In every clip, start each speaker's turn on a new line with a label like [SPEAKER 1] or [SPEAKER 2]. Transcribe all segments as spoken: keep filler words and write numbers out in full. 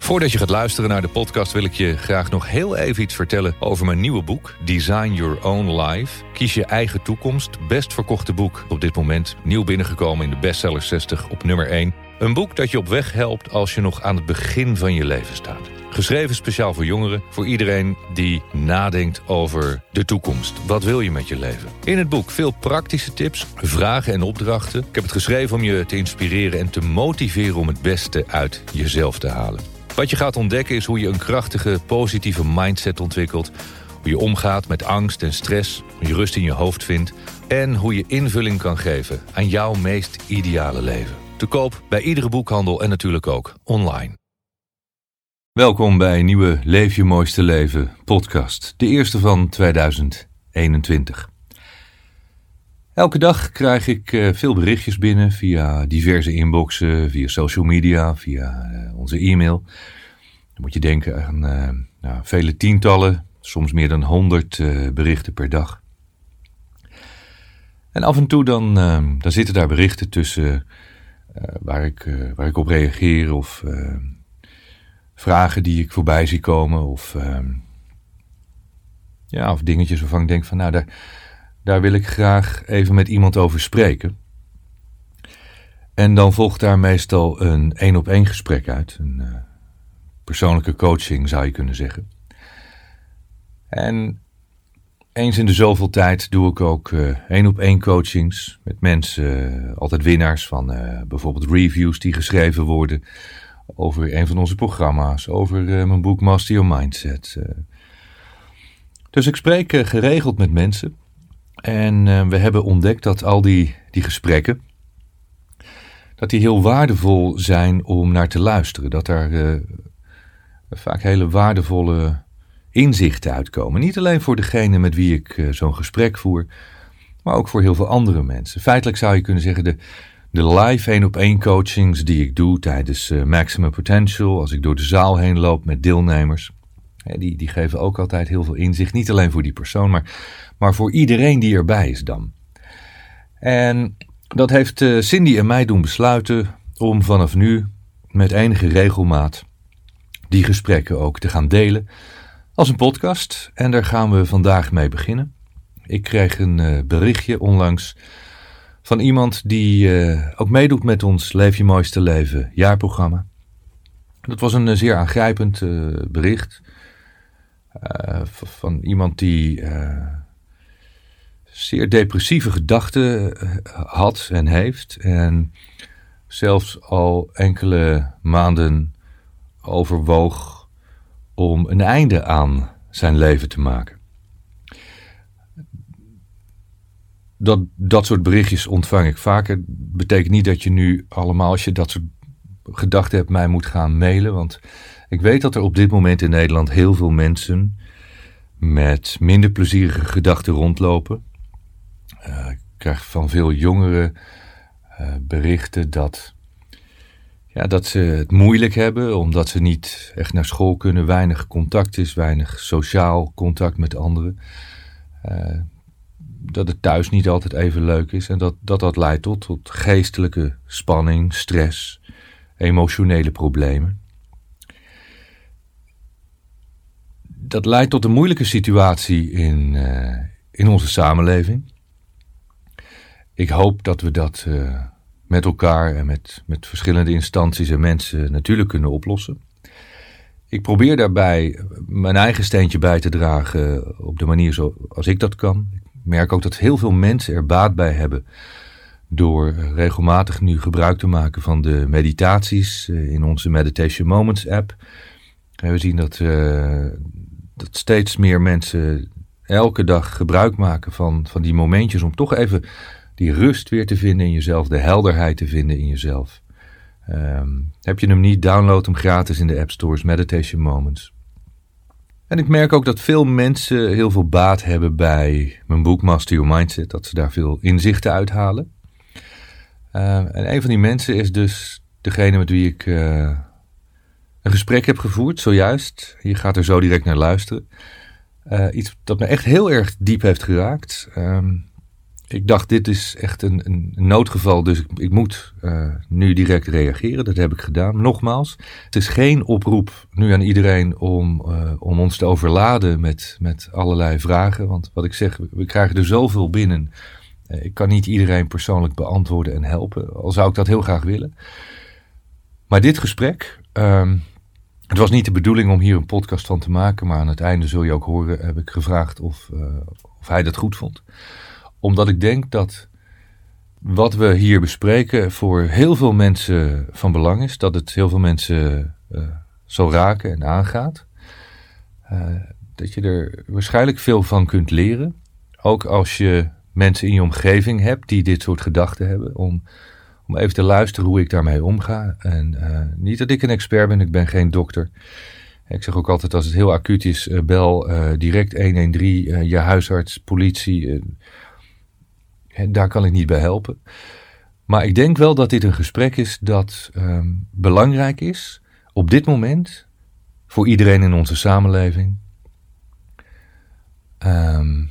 [SPEAKER 1] Voordat je gaat luisteren naar de podcast wil ik je graag nog heel even iets vertellen over mijn nieuwe boek Design Your Own Life. Kies je eigen toekomst. Best verkochte boek op dit moment. Nieuw binnengekomen in de bestseller zestig op nummer één. Een boek dat je op weg helpt als je nog aan het begin van je leven staat. Geschreven speciaal voor jongeren, voor iedereen die nadenkt over de toekomst. Wat wil je met je leven? In het boek veel praktische tips, vragen en opdrachten. Ik heb het geschreven om je te inspireren en te motiveren om het beste uit jezelf te halen. Wat je gaat ontdekken is hoe je een krachtige, positieve mindset ontwikkelt. Hoe je omgaat met angst en stress, hoe je rust in je hoofd vindt. En hoe je invulling kan geven aan jouw meest ideale leven. Te koop bij iedere boekhandel en natuurlijk ook online. Welkom bij een nieuwe Leef je mooiste leven podcast. De eerste van tweeduizend eenentwintig. Elke dag krijg ik uh, veel berichtjes binnen via diverse inboxen, via social media, via uh, onze e-mail. Dan moet je denken aan uh, nou, vele tientallen, soms meer dan honderd uh, berichten per dag. En af en toe dan, uh, dan zitten daar berichten tussen uh, waar, ik, uh, waar ik op reageer of uh, vragen die ik voorbij zie komen of, uh, ja, of dingetjes waarvan ik denk van nou daar... Daar wil ik graag even met iemand over spreken. En dan volgt daar meestal een één-op-één gesprek uit. Een uh, persoonlijke coaching zou je kunnen zeggen. En eens in de zoveel tijd doe ik ook uh, één-op-één coachings met mensen. Uh, altijd winnaars van uh, bijvoorbeeld reviews die geschreven worden over een van onze programma's. Over uh, mijn boek Master Your Mindset. Uh. Dus ik spreek uh, geregeld met mensen. En uh, we hebben ontdekt dat al die, die gesprekken, dat die heel waardevol zijn om naar te luisteren. Dat daar uh, vaak hele waardevolle inzichten uitkomen. Niet alleen voor degene met wie ik uh, zo'n gesprek voer, maar ook voor heel veel andere mensen. Feitelijk zou je kunnen zeggen, de, de live één-op-één coachings die ik doe tijdens uh, Maximum Potential, als ik door de zaal heen loop met deelnemers, Die, die geven ook altijd heel veel inzicht. Niet alleen voor die persoon, maar, maar voor iedereen die erbij is dan. En dat heeft uh, Cindy en mij doen besluiten om vanaf nu met enige regelmaat die gesprekken ook te gaan delen als een podcast. En daar gaan we vandaag mee beginnen. Ik kreeg een uh, berichtje onlangs van iemand die uh, ook meedoet met ons Leef je mooiste leven jaarprogramma. Dat was een uh, zeer aangrijpend uh, bericht. Uh, van iemand die uh, zeer depressieve gedachten uh, had en heeft. En zelfs al enkele maanden overwoog om een einde aan zijn leven te maken. Dat, dat soort berichtjes ontvang ik vaker. Betekent niet dat je nu allemaal, als je dat soort gedachten hebt, mij moet gaan mailen. Want ik weet dat er op dit moment in Nederland heel veel mensen met minder plezierige gedachten rondlopen. Uh, ik krijg van veel jongeren uh, berichten dat, ja, dat ze het moeilijk hebben, omdat ze niet echt naar school kunnen, weinig contact is, weinig sociaal contact met anderen. Uh, dat het thuis niet altijd even leuk is en dat dat, dat leidt tot, tot geestelijke spanning, stress, emotionele problemen. Dat leidt tot een moeilijke situatie in, uh, in onze samenleving. Ik hoop dat we dat uh, met elkaar en met, met verschillende instanties en mensen natuurlijk kunnen oplossen. Ik probeer daarbij mijn eigen steentje bij te dragen op de manier zoals ik dat kan. Ik merk ook dat heel veel mensen er baat bij hebben door regelmatig nu gebruik te maken van de meditaties in onze Meditation Moments app. En we zien dat, uh, dat steeds meer mensen elke dag gebruik maken van, van die momentjes om toch even die rust weer te vinden in jezelf, de helderheid te vinden in jezelf. Um, heb je hem niet, download hem gratis in de App Stores, Meditation Moments. En ik merk ook dat veel mensen heel veel baat hebben bij mijn boek Master Your Mindset, dat ze daar veel inzichten uithalen. Uh, en een van die mensen is dus degene met wie ik uh, een gesprek heb gevoerd, zojuist. Je gaat er zo direct naar luisteren. Uh, iets dat me echt heel erg diep heeft geraakt. Um, ik dacht, dit is echt een, een noodgeval, dus ik, ik moet uh, nu direct reageren. Dat heb ik gedaan. Nogmaals, het is geen oproep nu aan iedereen om, uh, om ons te overladen met, met allerlei vragen. Want wat ik zeg, we krijgen er zoveel binnen. Uh, ik kan niet iedereen persoonlijk beantwoorden en helpen, al zou ik dat heel graag willen. Maar dit gesprek, um, het was niet de bedoeling om hier een podcast van te maken, maar aan het einde zul je ook horen, heb ik gevraagd of, uh, of hij dat goed vond. Omdat ik denk dat wat we hier bespreken voor heel veel mensen van belang is. Dat het heel veel mensen uh, zal raken en aangaat. Uh, dat je er waarschijnlijk veel van kunt leren. Ook als je mensen in je omgeving hebt die dit soort gedachten hebben. Om, om even te luisteren hoe ik daarmee omga. En uh, niet dat ik een expert ben, ik ben geen dokter. Ik zeg ook altijd, als het heel acuut is, uh, bel uh, direct honderddertien, uh, je huisarts, politie. Uh, daar kan ik niet bij helpen. Maar ik denk wel dat dit een gesprek is dat um, belangrijk is op dit moment voor iedereen in onze samenleving. Um,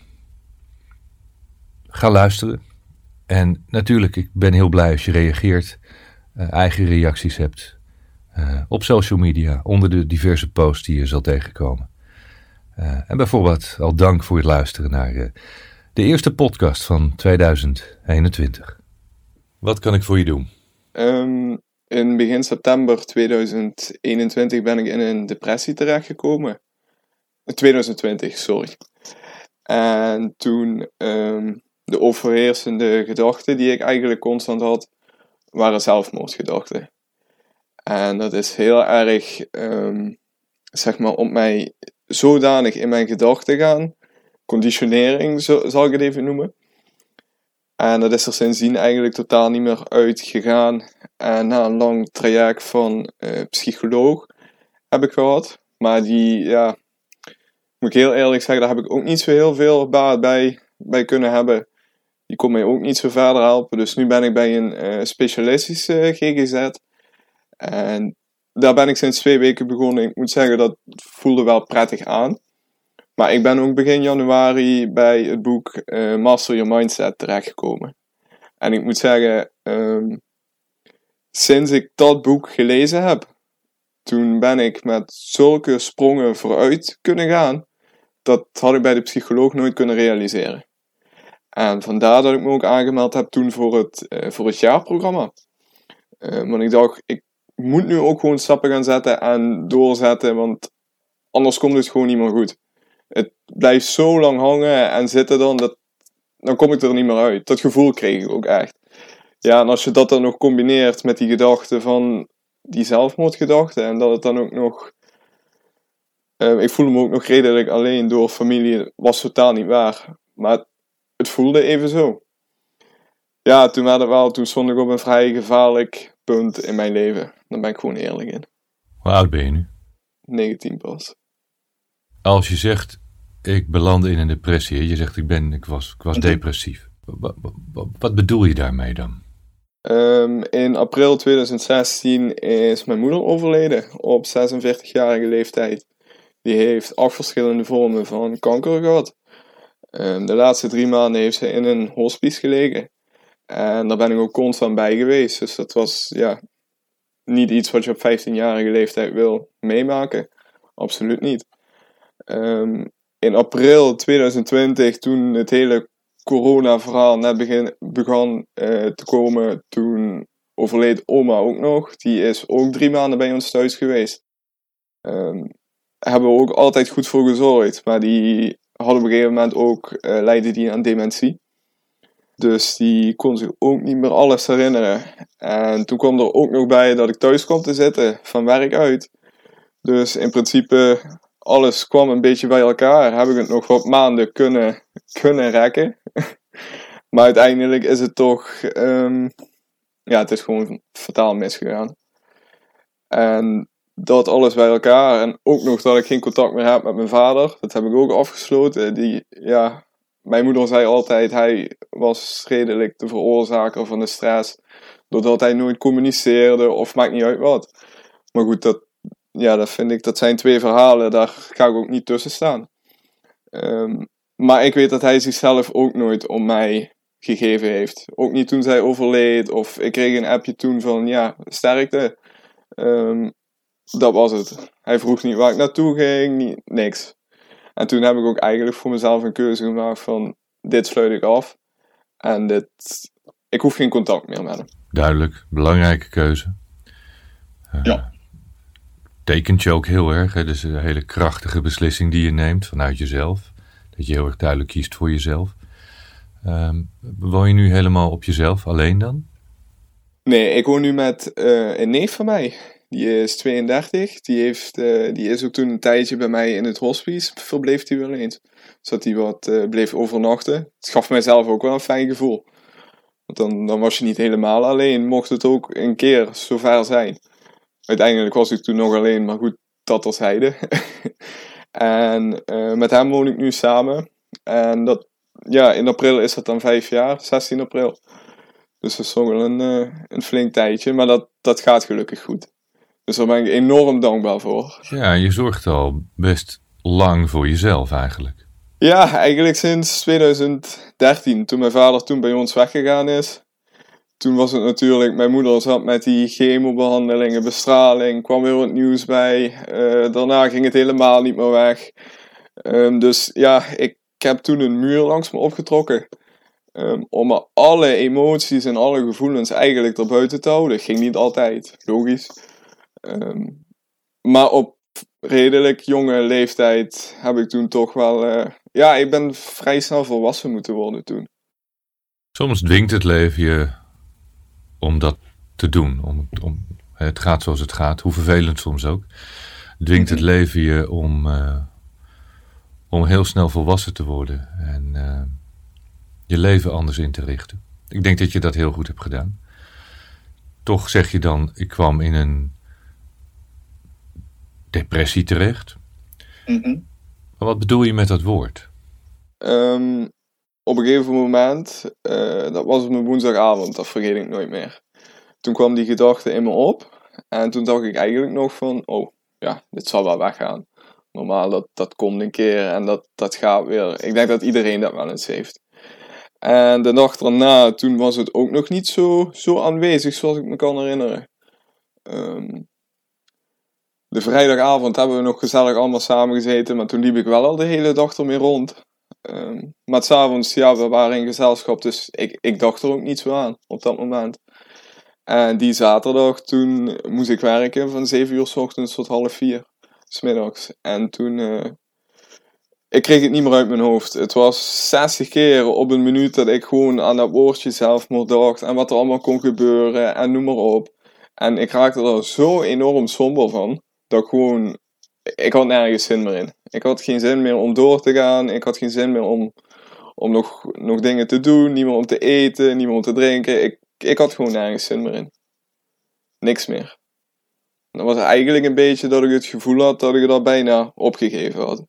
[SPEAKER 1] ga luisteren. En natuurlijk, ik ben heel blij als je reageert, uh, eigen reacties hebt uh, op social media, onder de diverse posts die je zal tegenkomen. Uh, en bijvoorbeeld al dank voor het luisteren naar uh, de eerste podcast van tweeduizend eenentwintig. Wat kan ik voor je doen?
[SPEAKER 2] Um, in begin september tweeduizend eenentwintig ben ik in een depressie terechtgekomen. tweeduizend twintig, sorry. En toen um, de overheersende gedachten die ik eigenlijk constant had, waren zelfmoordgedachten. En dat is heel erg, um, zeg maar, op mij zodanig in mijn gedachten gaan. Conditionering, zo, zal ik het even noemen. En dat is er sindsdien eigenlijk totaal niet meer uitgegaan. En na een lang traject van uh, psycholoog heb ik gehad. Maar die, ja, moet ik heel eerlijk zeggen, daar heb ik ook niet zo heel veel baat bij, bij kunnen hebben. Die kon mij ook niet zo verder helpen. Dus nu ben ik bij een uh, specialistische G G Z. En daar ben ik sinds twee weken begonnen. Ik moet zeggen, dat voelde wel prettig aan. Maar ik ben ook begin januari bij het boek uh, Master Your Mindset terechtgekomen. En ik moet zeggen, um, sinds ik dat boek gelezen heb, toen ben ik met zulke sprongen vooruit kunnen gaan. Dat had ik bij de psycholoog nooit kunnen realiseren. En vandaar dat ik me ook aangemeld heb toen voor het, uh, voor het jaarprogramma. Uh, want ik dacht, ik moet nu ook gewoon stappen gaan zetten en doorzetten, want anders komt het gewoon niet meer goed. Het blijft zo lang hangen en zitten dan, dat, dan kom ik er niet meer uit. Dat gevoel kreeg ik ook echt. Ja, en als je dat dan nog combineert met die gedachten van die zelfmoordgedachten en dat het dan ook nog... Uh, ik voelde me ook nog redelijk alleen door familie, was totaal niet waar. Maar het voelde even zo. Ja, toen, werd het wel, toen stond ik op een vrij gevaarlijk punt in mijn leven. Daar ben ik gewoon eerlijk in.
[SPEAKER 1] Hoe oud ben je nu?
[SPEAKER 2] negentien pas.
[SPEAKER 1] Als je zegt, ik belandde in een depressie, je zegt, ik, ben, ik was, ik was depressief. Wat, wat, wat bedoel je daarmee dan?
[SPEAKER 2] Um, in april tweeduizend zestien is mijn moeder overleden op zesenveertigjarige leeftijd. Die heeft acht verschillende vormen van kanker gehad. Um, de laatste drie maanden heeft ze in een hospice gelegen. En daar ben ik ook constant bij geweest. Dus dat was ja, niet iets wat je op vijftienjarige leeftijd wil meemaken. Absoluut niet. Um, in april tweeduizend twintig, toen het hele corona-verhaal net begin, begon uh, te komen, toen overleed oma ook nog. Die is ook drie maanden bij ons thuis geweest. Um, hebben we ook altijd goed voor gezorgd. Maar die had op een gegeven moment ook, uh, leidde die aan dementie. Dus die kon zich ook niet meer alles herinneren. En toen kwam er ook nog bij dat ik thuis kwam te zitten, van werk uit. Dus in principe, alles kwam een beetje bij elkaar. Heb ik het nog wat maanden kunnen, kunnen rekken. Maar uiteindelijk is het toch... Um, ja, het is gewoon fataal misgegaan. En dat alles bij elkaar. En ook nog dat ik geen contact meer heb met mijn vader. Dat heb ik ook afgesloten. Die, ja... Mijn moeder zei altijd, hij was redelijk de veroorzaker van de stress. Doordat hij nooit communiceerde of maakt niet uit wat. Maar goed, dat, ja, dat vind ik, dat zijn twee verhalen, daar ga ik ook niet tussen staan. Um, maar ik weet dat hij zichzelf ook nooit om mij gegeven heeft. Ook niet toen zij overleed, of ik kreeg een appje toen van, ja, sterkte. Um, dat was het. Hij vroeg niet waar ik naartoe ging, niet, niks. En toen heb ik ook eigenlijk voor mezelf een keuze gemaakt van, dit sluit ik af. En dit, ik hoef geen contact meer met hem.
[SPEAKER 1] Duidelijk, belangrijke keuze. Uh,
[SPEAKER 2] ja.
[SPEAKER 1] Tekent je ook heel erg, hè? Dus een hele krachtige beslissing die je neemt vanuit jezelf. Dat je heel erg duidelijk kiest voor jezelf. Um, woon je nu helemaal op jezelf, alleen dan?
[SPEAKER 2] Nee, ik woon nu met uh, een neef van mij. Die is tweeëndertig. Die, heeft, uh, die is ook toen een tijdje bij mij in het hospice. Verbleef hij wel eens. Zodat hij wat uh, bleef overnachten. Het gaf mijzelf ook wel een fijn gevoel. Want dan, dan was je niet helemaal alleen. Mocht het ook een keer zover zijn. Uiteindelijk was ik toen nog alleen. Maar goed, dat terzijde. En uh, met hem woon ik nu samen. En dat, ja, in april is dat dan vijf jaar. zestien april. Dus dat is toch wel een, uh, een flink tijdje. Maar dat, dat gaat gelukkig goed. Dus daar ben ik enorm dankbaar voor.
[SPEAKER 1] Ja, je zorgt al best lang voor jezelf eigenlijk.
[SPEAKER 2] Ja, eigenlijk sinds twintig dertien. Toen mijn vader toen bij ons weggegaan is. Toen was het natuurlijk, mijn moeder zat met die chemobehandelingen, bestraling. Kwam weer wat nieuws bij. Uh, daarna ging het helemaal niet meer weg. Um, dus ja, ik heb toen een muur langs me opgetrokken. Um, om maar alle emoties en alle gevoelens eigenlijk erbuiten te houden. Ging niet altijd, logisch. Um, maar op redelijk jonge leeftijd heb ik toen toch wel... Uh, ja, ik ben vrij snel volwassen moeten worden toen.
[SPEAKER 1] Soms dwingt het leven je om dat te doen. Om, om, het gaat zoals het gaat, hoe vervelend soms ook. Dwingt het leven je om, uh, om heel snel volwassen te worden. En uh, je leven anders in te richten. Ik denk dat je dat heel goed hebt gedaan. Toch zeg je dan, ik kwam in een depressie terecht. Mm-hmm. Maar wat bedoel je met dat woord?
[SPEAKER 2] Um, op een gegeven moment, uh, dat was op mijn woensdagavond, dat vergeet ik nooit meer. Toen kwam die gedachte in me op. En toen dacht ik eigenlijk nog van, oh, ja, dit zal wel weggaan. Normaal, dat, dat komt een keer en dat, dat gaat weer. Ik denk dat iedereen dat wel eens heeft. En de nacht erna, toen was het ook nog niet zo, zo aanwezig zoals ik me kan herinneren. Um, de vrijdagavond hebben we nog gezellig allemaal samen gezeten, maar toen liep ik wel al de hele dag ermee rond. Um, maar 's avonds, ja, we waren in gezelschap, dus ik, ik dacht er ook niet zo aan op dat moment. En die zaterdag, toen moest ik werken van zeven uur 's ochtends tot half vier 's middags. En toen, uh, ik kreeg het niet meer uit mijn hoofd. Het was zestig keer op een minuut dat ik gewoon aan dat woordje zelfmoord dacht. En wat er allemaal kon gebeuren en noem maar op. En ik raakte er zo enorm somber van, dat ik gewoon, ik had nergens zin meer in. Ik had geen zin meer om door te gaan. Ik had geen zin meer om, om nog, nog dingen te doen. Niet meer om te eten, niet meer om te drinken. Ik, ik had gewoon nergens zin meer in. Niks meer. Dat was eigenlijk een beetje dat ik het gevoel had dat ik het al bijna opgegeven had.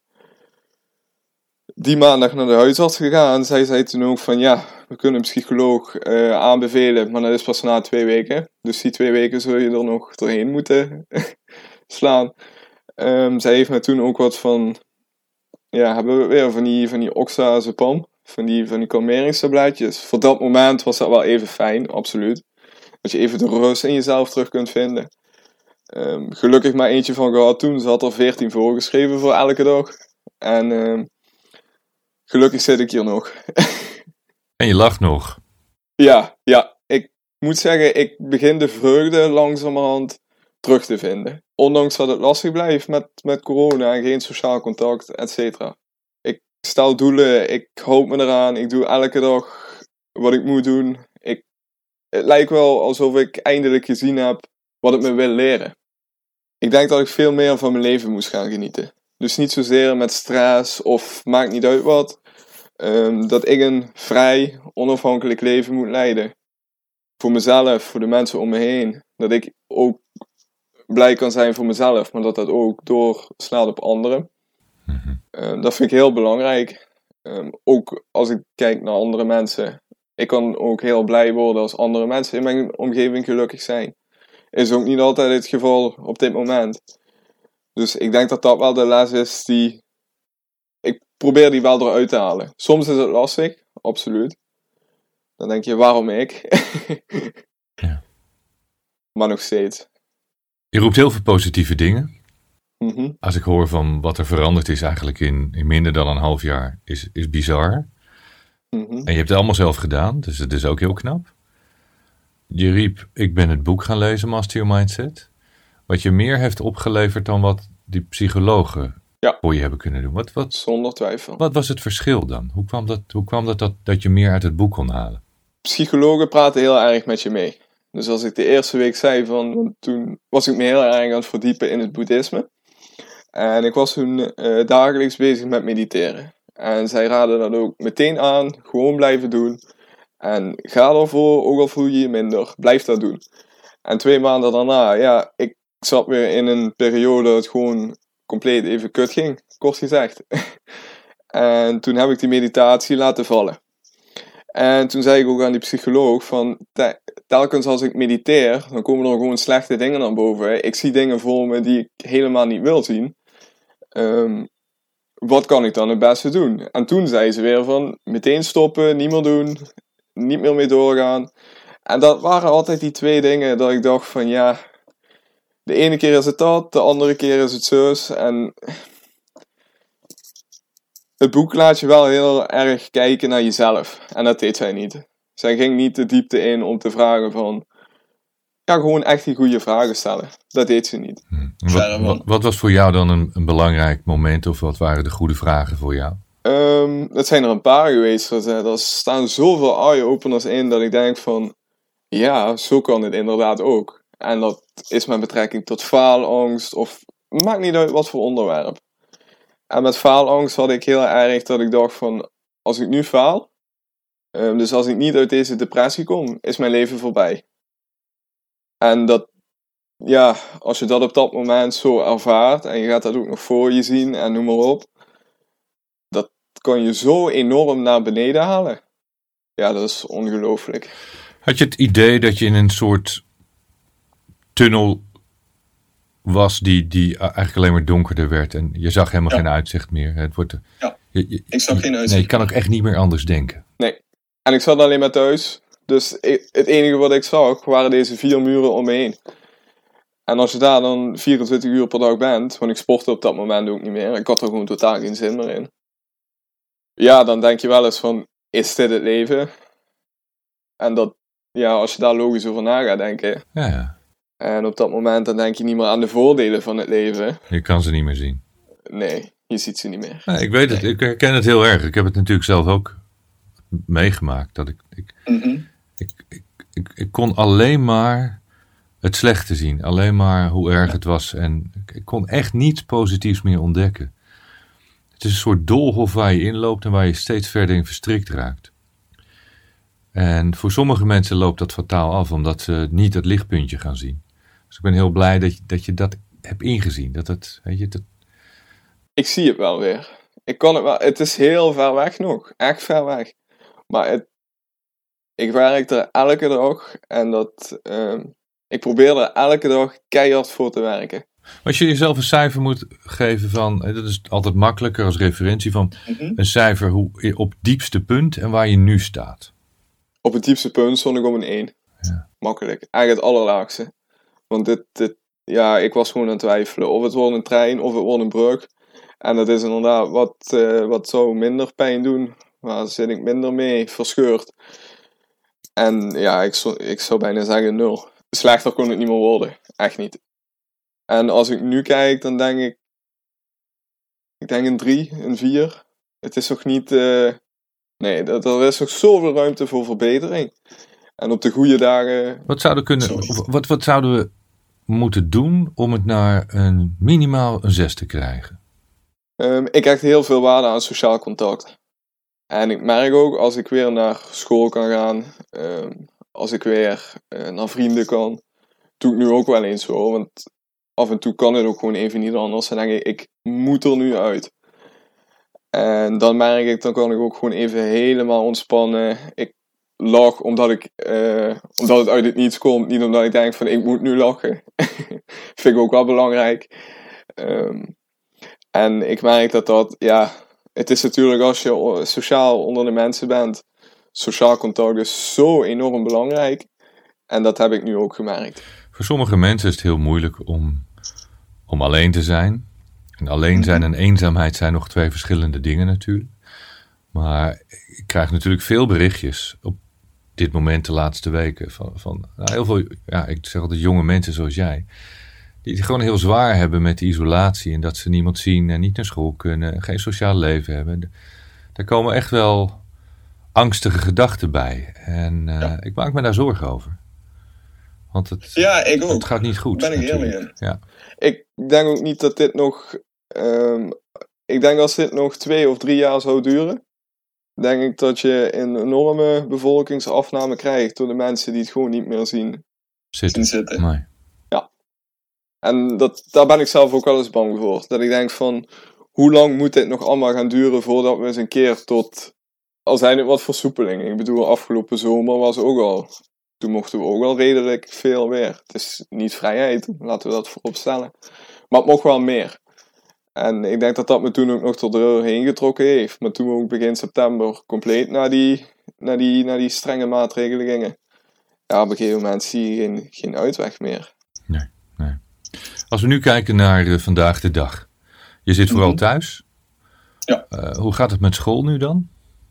[SPEAKER 2] Die maandag naar de huisarts gegaan. Zij zei toen ook van ja, we kunnen een psycholoog uh, aanbevelen. Maar dat is pas na twee weken. Dus die twee weken zul je er nog doorheen moeten slaan. Um, zij heeft me toen ook wat van... Ja, hebben we weer van die, van die oxazepam. Van die, van die kalmeringstabletjes. Voor dat moment was dat wel even fijn, absoluut. Dat je even de rust in jezelf terug kunt vinden. Um, gelukkig maar eentje van gehad toen. Ze had er veertien voorgeschreven voor elke dag. En um, gelukkig zit ik hier nog.
[SPEAKER 1] En je lacht nog.
[SPEAKER 2] Ja, ja. Ik moet zeggen, ik begin de vreugde langzamerhand terug te vinden. Ondanks dat het lastig blijft met, met corona en geen sociaal contact, et cetera. Ik stel doelen, ik houd me eraan, ik doe elke dag wat ik moet doen. Ik, het lijkt wel alsof ik eindelijk gezien heb wat ik me wil leren. Ik denk dat ik veel meer van mijn leven moest gaan genieten. Dus niet zozeer met stress of maakt niet uit wat. Um, dat ik een vrij, onafhankelijk leven moet leiden. Voor mezelf, voor de mensen om me heen. Dat ik ook blij kan zijn voor mezelf, maar dat dat ook doorslaat op anderen. Mm-hmm. Um, dat vind ik heel belangrijk. Um, ook als ik kijk naar andere mensen. Ik kan ook heel blij worden als andere mensen in mijn omgeving gelukkig zijn. Is ook niet altijd het geval op dit moment. Dus ik denk dat dat wel de les is die... Ik probeer die wel eruit te halen. Soms is het lastig, absoluut. Dan denk je, waarom ik?
[SPEAKER 1] Ja.
[SPEAKER 2] Maar nog steeds.
[SPEAKER 1] Je roept heel veel positieve dingen.
[SPEAKER 2] Mm-hmm.
[SPEAKER 1] Als ik hoor van wat er veranderd is eigenlijk in, in minder dan een half jaar, is, is bizar.
[SPEAKER 2] Mm-hmm.
[SPEAKER 1] En je hebt het allemaal zelf gedaan, dus het is ook heel knap. Je riep, ik ben het boek gaan lezen, Master Your Mindset. Wat je meer heeft opgeleverd dan wat die psychologen
[SPEAKER 2] ja.
[SPEAKER 1] voor je hebben kunnen doen. Wat, wat,
[SPEAKER 2] Zonder twijfel.
[SPEAKER 1] Wat was het verschil dan? Hoe kwam dat, hoe kwam dat, dat dat je meer uit het boek kon halen?
[SPEAKER 2] Psychologen praten heel erg met je mee. Dus als ik de eerste week zei van, want toen was ik me heel erg aan het verdiepen in het boeddhisme. En ik was toen uh, dagelijks bezig met mediteren. En zij raden dat ook meteen aan, gewoon blijven doen. En ga ervoor, ook al voel je je minder, blijf dat doen. En twee maanden daarna, ja, ik zat weer in een periode dat het gewoon compleet even kut ging, kort gezegd. En toen heb ik die meditatie laten vallen. En toen zei ik ook aan die psycholoog van, te- telkens als ik mediteer, dan komen er gewoon slechte dingen naar boven. Ik zie dingen voor me die ik helemaal niet wil zien. Um, wat kan ik dan het beste doen? En toen zei ze weer van, meteen stoppen, niet meer doen, niet meer mee doorgaan. En dat waren altijd die twee dingen dat ik dacht van, ja, de ene keer is het dat, de andere keer is het zus. En het boek laat je wel heel erg kijken naar jezelf. En dat deed zij niet. Zij ging niet de diepte in om te vragen van, ja, gewoon echt die goede vragen stellen. Dat deed ze niet.
[SPEAKER 1] Hm. Wat, wat, wat was voor jou dan een, een belangrijk moment, of wat waren de goede vragen voor jou?
[SPEAKER 2] Um, dat zijn er een paar geweest. Er, er staan zoveel eye-openers in dat ik denk van, ja, zo kan het inderdaad ook. En dat is met betrekking tot faalangst of maakt niet uit wat voor onderwerp. En met faalangst had ik heel erg dat ik dacht van, als ik nu faal, um, dus als ik niet uit deze depressie kom, is mijn leven voorbij. En dat, ja, als je dat op dat moment zo ervaart en je gaat dat ook nog voor je zien en noem maar op, dat kan je zo enorm naar beneden halen. Ja, dat is ongelooflijk.
[SPEAKER 1] Had je het idee dat je in een soort tunnel was die, die eigenlijk alleen maar donkerder werd en je zag helemaal ja. geen uitzicht meer? Het wordt,
[SPEAKER 2] ja,
[SPEAKER 1] je, je,
[SPEAKER 2] ik zag geen uitzicht.
[SPEAKER 1] Nee, je kan ook echt niet meer anders denken.
[SPEAKER 2] Nee, en ik zat alleen maar thuis. Dus ik, het enige wat ik zag waren deze vier muren om me heen. En als je daar dan vierentwintig uur per dag bent, want ik sportte op dat moment ook niet meer, ik had er gewoon totaal geen zin meer in. Ja, dan denk je wel eens van, is dit het leven? En dat, ja, als je daar logisch over na gaat denken.
[SPEAKER 1] Ja, ja.
[SPEAKER 2] En op dat moment dan denk je niet meer aan de voordelen van het leven.
[SPEAKER 1] Je kan ze niet meer zien.
[SPEAKER 2] Nee, je ziet ze niet meer.
[SPEAKER 1] Nee, ik weet het, ik herken het heel erg. Ik heb het natuurlijk zelf ook meegemaakt. Dat ik, ik,
[SPEAKER 2] mm-hmm.
[SPEAKER 1] ik, ik, ik, ik kon alleen maar het slechte zien. Alleen maar hoe erg het was. En ik, ik kon echt niets positiefs meer ontdekken. Het is een soort doolhof waar je inloopt en waar je steeds verder in verstrikt raakt. En voor sommige mensen loopt dat fataal af, omdat ze niet het lichtpuntje gaan zien. Dus ik ben heel blij dat je dat, je dat hebt ingezien. Dat het, weet je, dat...
[SPEAKER 2] Ik zie het wel weer. Ik kan het wel. Het is heel ver weg nog. Echt ver weg. Maar het, ik werk er elke dag en dat, um, ik probeer er elke dag keihard voor te werken.
[SPEAKER 1] Als je jezelf een cijfer moet geven van, dat is altijd makkelijker als referentie van
[SPEAKER 2] mm-hmm.
[SPEAKER 1] een cijfer hoe, op het diepste punt en waar je nu staat.
[SPEAKER 2] Op het diepste punt stond ik op een één.
[SPEAKER 1] Ja.
[SPEAKER 2] Makkelijk. Eigenlijk het allerlaagste. Want dit, dit, ja, ik was gewoon aan het twijfelen. Of het wordt een trein of het wordt een brug. En dat is inderdaad, wat, uh, wat zou minder pijn doen? Waar zit ik minder mee verscheurd? En ja, ik, zo, ik zou bijna zeggen nul. Slechter kon het niet meer worden. Echt niet. En als ik nu kijk, dan denk ik... Ik denk een drie, een vier. Het is nog niet... Uh, nee, er is nog zoveel ruimte voor verbetering. En op de goede dagen...
[SPEAKER 1] Wat zouden, kunnen, wat, wat zouden we moeten doen om het naar een minimaal een zes te krijgen?
[SPEAKER 2] Um, ik hecht heel veel waarde aan sociaal contact. En ik merk ook, als ik weer naar school kan gaan... Um, als ik weer uh, naar vrienden kan... Doe ik nu ook wel eens zo, want... Af en toe kan het ook gewoon even niet anders. En dan denk ik, ik moet er nu uit. En dan merk ik, dan kan ik ook gewoon even helemaal ontspannen. Ik lach omdat, ik, uh, omdat het uit het niets komt. Niet omdat ik denk van, ik moet nu lachen. Vind ik ook wel belangrijk. Um, en ik merk dat dat, ja... Het is natuurlijk als je sociaal onder de mensen bent... sociaal contact is zo enorm belangrijk. En dat heb ik nu ook gemerkt.
[SPEAKER 1] Voor sommige mensen is het heel moeilijk om, om alleen te zijn. En alleen zijn en eenzaamheid zijn nog twee verschillende dingen natuurlijk. Maar ik krijg natuurlijk veel berichtjes op dit moment de laatste weken. Van, van nou, heel veel, ja, ik zeg altijd jonge mensen zoals jij. Die het gewoon heel zwaar hebben met de isolatie. En dat ze niemand zien en niet naar school kunnen. Geen sociaal leven hebben. Daar komen echt wel angstige gedachten bij. En uh, ja. ik maak me daar zorgen over. Want het,
[SPEAKER 2] ja, ik ook.
[SPEAKER 1] het gaat niet goed.
[SPEAKER 2] Ben ik eerlijk in.
[SPEAKER 1] Ja.
[SPEAKER 2] Ik denk ook niet dat dit nog... Um, ik denk als dit nog twee of drie jaar zou duren... denk ik dat je een enorme bevolkingsafname krijgt... door de mensen die het gewoon niet meer zien
[SPEAKER 1] zitten.
[SPEAKER 2] Zien zitten.
[SPEAKER 1] Nee.
[SPEAKER 2] Ja. En dat, daar ben ik zelf ook wel eens bang voor. Dat ik denk van... hoe lang moet dit nog allemaal gaan duren... voordat we eens een keer tot... al zijn het wat versoepelingen. Ik bedoel, afgelopen zomer was ook al... toen mochten we ook al redelijk veel weer. Het is niet vrijheid, laten we dat voorop stellen. Maar het mocht wel meer. En ik denk dat dat me toen ook nog tot de deur heen getrokken heeft. Maar toen we ook begin september compleet naar die, naar die, naar die strenge maatregelen gingen. Ja, op een gegeven moment zie je geen, geen uitweg meer.
[SPEAKER 1] Nee, nee. Als we nu kijken naar uh, vandaag de dag. Je zit vooral mm-hmm. thuis.
[SPEAKER 2] Ja.
[SPEAKER 1] Uh, hoe gaat het met school nu dan?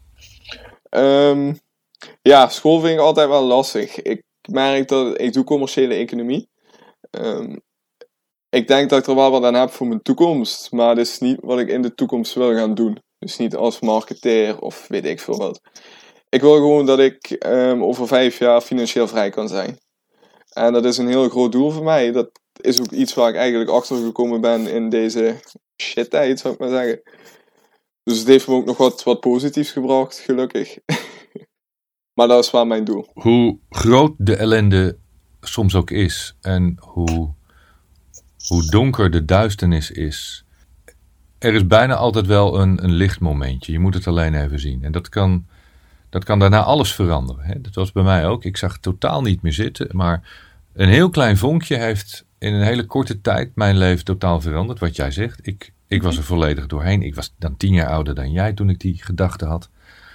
[SPEAKER 2] Um, ja, school vind ik altijd wel lastig. Ik merk dat ik doe commerciële economie. Um, Ik denk dat ik er wel wat aan heb voor mijn toekomst. Maar het is niet wat ik in de toekomst wil gaan doen. Dus niet als marketeer of weet ik veel wat. Ik wil gewoon dat ik um, over vijf jaar financieel vrij kan zijn. En dat is een heel groot doel voor mij. Dat is ook iets waar ik eigenlijk achter gekomen ben in deze shit tijd, zou ik maar zeggen. Dus het heeft me ook nog wat, wat positiefs gebracht, gelukkig. Maar dat is wel mijn doel.
[SPEAKER 1] Hoe groot de ellende soms ook is en hoe... hoe donker de duisternis is, er is bijna altijd wel een, een lichtmomentje. Je moet het alleen even zien. En dat kan, dat kan daarna alles veranderen. Hè? Dat was bij mij ook. Ik zag het totaal niet meer zitten. Maar een heel klein vonkje heeft in een hele korte tijd mijn leven totaal veranderd. Wat jij zegt. Ik, ik was er volledig doorheen. Ik was dan tien jaar ouder dan jij toen ik die gedachte had.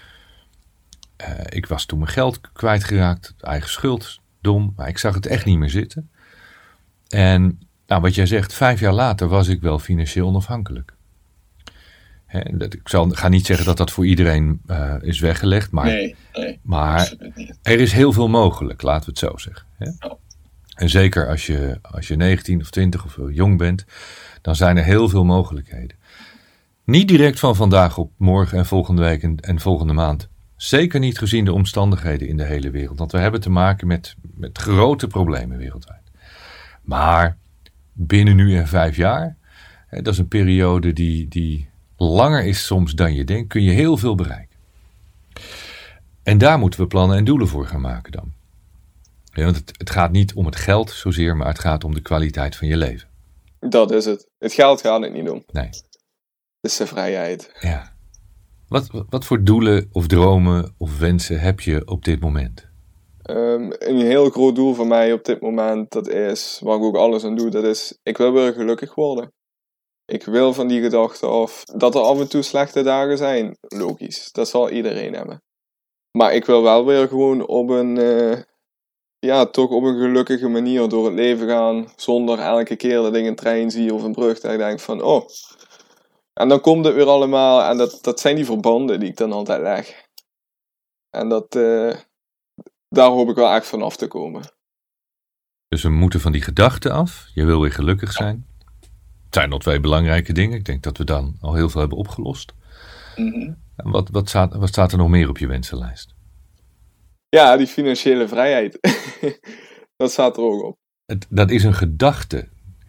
[SPEAKER 1] Uh, ik was toen mijn geld kwijtgeraakt. Eigen schuld. Dom. Maar ik zag het echt niet meer zitten. En... nou, wat jij zegt, vijf jaar later was ik wel financieel onafhankelijk. He, dat, ik zal, ga niet zeggen dat dat voor iedereen uh, is weggelegd, maar,
[SPEAKER 2] nee, nee,
[SPEAKER 1] maar er is heel veel mogelijk, laten we het zo zeggen. He? Oh. En zeker als je, als je negentien of twintig of jong bent, dan zijn er heel veel mogelijkheden. Niet direct van vandaag op morgen en volgende week en, en volgende maand. Zeker niet gezien de omstandigheden in de hele wereld, want we hebben te maken met, met grote problemen wereldwijd. Maar... binnen nu en vijf jaar, dat is een periode die, die langer is soms dan je denkt, kun je heel veel bereiken. En daar moeten we plannen en doelen voor gaan maken dan. Ja, want het, het gaat niet om het geld zozeer, maar het gaat om de kwaliteit van je leven.
[SPEAKER 2] Dat is het. Het geld gaat het niet om.
[SPEAKER 1] Nee.
[SPEAKER 2] Het is de vrijheid.
[SPEAKER 1] Ja. Wat, wat voor doelen of dromen of wensen heb je op dit moment?
[SPEAKER 2] Um, een heel groot doel voor mij op dit moment, dat is, waar ik ook alles aan doe, dat is, ik wil weer gelukkig worden. Ik wil van die gedachte af, dat er af en toe slechte dagen zijn, logisch, dat zal iedereen hebben. Maar ik wil wel weer gewoon op een, uh, ja, toch op een gelukkige manier door het leven gaan, zonder elke keer dat ik een trein zie of een brug, dat ik denk van, oh, en dan komt het weer allemaal, en dat, dat zijn die verbanden die ik dan altijd leg. En dat... Uh, Daar hoop ik wel echt van af te komen.
[SPEAKER 1] Dus we moeten van die gedachten af. Je wil weer gelukkig zijn. Het zijn nog twee belangrijke dingen. Ik denk dat we dan al heel veel hebben opgelost.
[SPEAKER 2] Mm-hmm.
[SPEAKER 1] En wat, wat, staat, wat staat er nog meer op je wensenlijst?
[SPEAKER 2] Ja, die financiële vrijheid. Dat staat er ook op.
[SPEAKER 1] Het, dat is een gedachte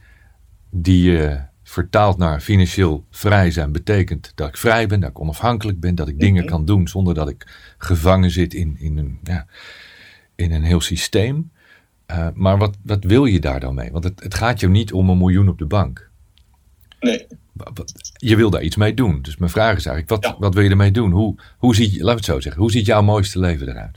[SPEAKER 1] die je vertaalt naar financieel vrij zijn. Betekent dat ik vrij ben, dat ik onafhankelijk ben. Dat ik dingen mm-hmm. kan doen zonder dat ik gevangen zit in, in een... Ja, in een heel systeem. Uh, maar wat, wat wil je daar dan mee? Want het, het gaat je niet om een miljoen op de bank.
[SPEAKER 2] Nee.
[SPEAKER 1] Je wil daar iets mee doen. Dus mijn vraag is eigenlijk, wat,
[SPEAKER 2] ja.
[SPEAKER 1] wat wil je ermee doen? Hoe, hoe ziet, laten we het zo zeggen, hoe ziet jouw mooiste leven eruit?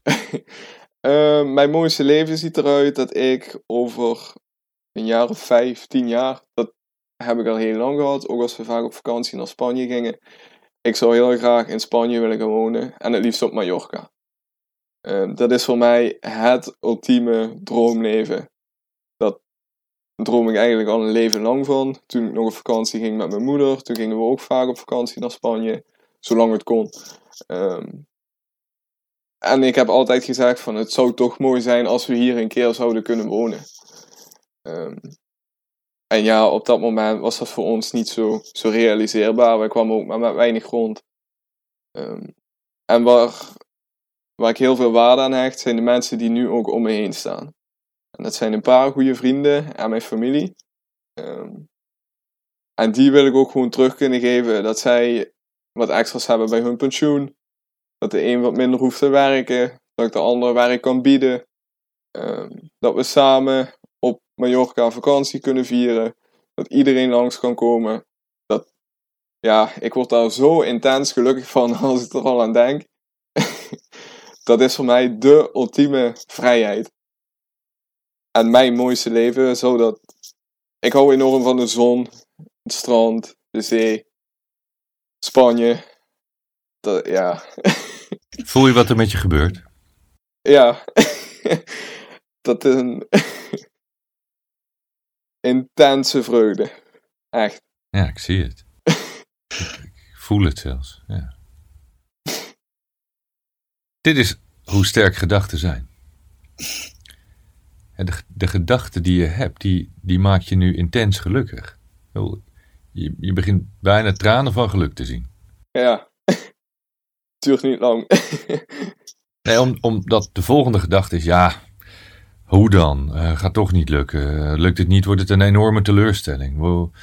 [SPEAKER 2] uh, mijn mooiste leven ziet eruit dat ik over een jaar of vijf, tien jaar, dat heb ik al heel lang gehad, ook als we vaak op vakantie naar Spanje gingen. Ik zou heel graag in Spanje willen gaan wonen en het liefst op Mallorca. Uh, dat is voor mij het ultieme droomleven. Dat droom ik eigenlijk al een leven lang van. Toen ik nog op vakantie ging met mijn moeder. Toen gingen we ook vaak op vakantie naar Spanje. Zolang het kon. Um, en ik heb altijd gezegd van het zou toch mooi zijn als we hier een keer zouden kunnen wonen. Um, en ja, op dat moment was dat voor ons niet zo, zo realiseerbaar. We kwamen ook maar met weinig grond. Um, en waar, waar ik heel veel waarde aan hecht, zijn de mensen die nu ook om me heen staan. En dat zijn een paar goede vrienden en mijn familie. Um, en die wil ik ook gewoon terug kunnen geven. Dat zij wat extra's hebben bij hun pensioen. Dat de een wat minder hoeft te werken. Dat ik de ander werk kan bieden. Um, dat we samen op Mallorca vakantie kunnen vieren. Dat iedereen langs kan komen. Dat, ja, ik word daar zo intens gelukkig van als ik er al aan denk. Dat is voor mij de ultieme vrijheid. En mijn mooiste leven, zodat... Ik hou enorm van de zon, het strand, de zee, Spanje. Dat, ja.
[SPEAKER 1] Voel je wat er met je gebeurt?
[SPEAKER 2] Ja. Dat is een... intense vreugde. Echt.
[SPEAKER 1] Ja, ik zie het. ik, ik voel het zelfs, ja. Dit is hoe sterk gedachten zijn. De, de gedachten die je hebt, die, die maakt je nu intens gelukkig. Je, je begint bijna tranen van geluk te zien.
[SPEAKER 2] Ja, het duurt niet lang.
[SPEAKER 1] Nee, om, omdat de volgende gedachte is, ja, hoe dan? Uh, gaat toch niet lukken. Uh, lukt het niet, wordt het een enorme teleurstelling. Wow.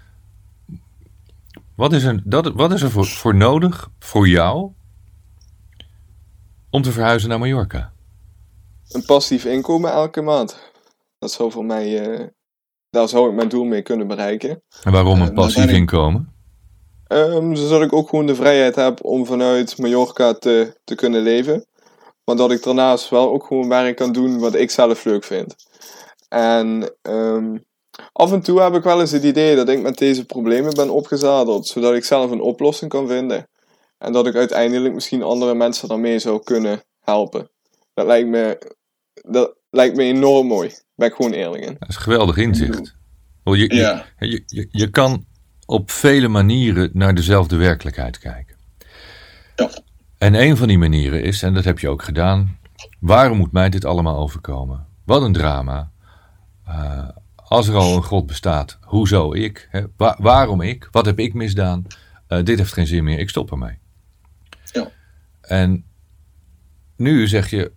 [SPEAKER 1] Wat is er, dat, wat is er voor, voor nodig, voor jou, om te verhuizen naar Mallorca?
[SPEAKER 2] Een passief inkomen elke maand. Dat zou voor mij... Uh, daar zou ik mijn doel mee kunnen bereiken.
[SPEAKER 1] En waarom een passief uh, inkomen?
[SPEAKER 2] Um, zodat ik ook gewoon de vrijheid heb om vanuit Mallorca te, te kunnen leven. Maar dat ik daarnaast wel ook gewoon werk kan doen wat ik zelf leuk vind. En um, af en toe heb ik wel eens het idee dat ik met deze problemen ben opgezadeld. Zodat ik zelf een oplossing kan vinden. En dat ik uiteindelijk misschien andere mensen daarmee zou kunnen helpen. Dat lijkt me, dat lijkt me enorm mooi. Daar ben ik gewoon eerlijk in.
[SPEAKER 1] Dat is een geweldig inzicht. Je,
[SPEAKER 2] ja.
[SPEAKER 1] je, je, je, je kan op vele manieren naar dezelfde werkelijkheid kijken.
[SPEAKER 2] Ja.
[SPEAKER 1] En een van die manieren is, en dat heb je ook gedaan, waarom moet mij dit allemaal overkomen? Wat een drama. Uh, als er al een God bestaat, hoezo ik? Hè? Wa- waarom ik? Wat heb ik misdaan? Uh, dit heeft geen zin meer, ik stop ermee.
[SPEAKER 2] Ja.
[SPEAKER 1] En nu zeg je,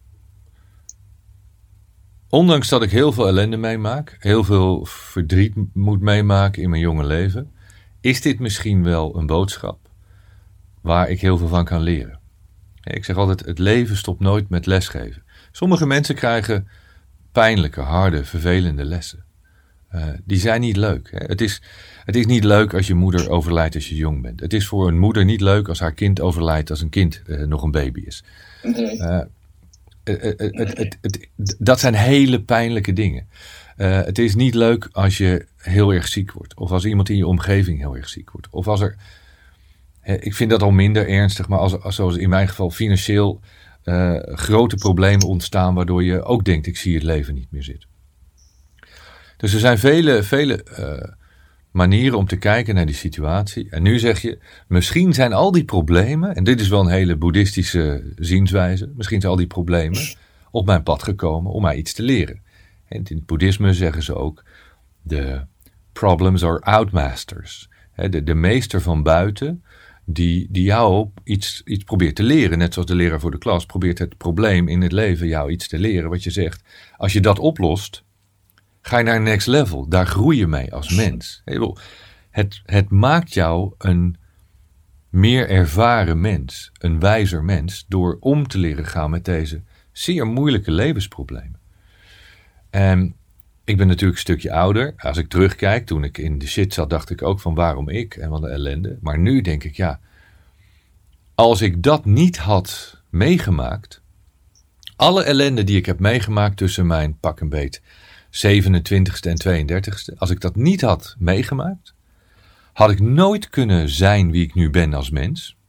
[SPEAKER 1] ondanks dat ik heel veel ellende meemaak, heel veel verdriet moet meemaken in mijn jonge leven, is dit misschien wel een boodschap waar ik heel veel van kan leren. Ik zeg altijd, het leven stopt nooit met lesgeven. Sommige mensen krijgen pijnlijke, harde, vervelende lessen. Uh, die zijn niet leuk. Hè. Het is, het is niet leuk als je moeder overlijdt als je jong bent. Het is voor een moeder niet leuk als haar kind overlijdt als een kind uh, nog een baby is.
[SPEAKER 2] Nee.
[SPEAKER 1] Uh, Het, het, het, het, dat zijn hele pijnlijke dingen. Uh, het is niet leuk als je heel erg ziek wordt. Of als iemand in je omgeving heel erg ziek wordt. Of als er, ik vind dat al minder ernstig, maar als, als zoals in mijn geval financieel uh, grote problemen ontstaan, waardoor je ook denkt, ik zie het leven niet meer zitten. Dus er zijn vele, vele uh, manieren om te kijken naar die situatie. En nu zeg je, misschien zijn al die problemen, en dit is wel een hele boeddhistische zienswijze, misschien zijn al die problemen op mijn pad gekomen om mij iets te leren. En in het boeddhisme zeggen ze ook, de problems are outmasters. De, de meester van buiten, die, die jou iets, iets probeert te leren. Net zoals de leraar voor de klas probeert het probleem in het leven jou iets te leren. Wat je zegt, als je dat oplost, ga je naar een next level. Daar groei je mee als mens. Het, het maakt jou een meer ervaren mens. Een wijzer mens. Door om te leren gaan met deze zeer moeilijke levensproblemen. En ik ben natuurlijk een stukje ouder. Als ik terugkijk, toen ik in de shit zat, dacht ik ook van waarom ik en wat een ellende. Maar nu denk ik, ja, als ik dat niet had meegemaakt, alle ellende die ik heb meegemaakt tussen mijn pak een beet zevenentwintigste en tweeëndertigste, als ik dat niet had meegemaakt, had ik nooit kunnen zijn wie ik nu ben als mens.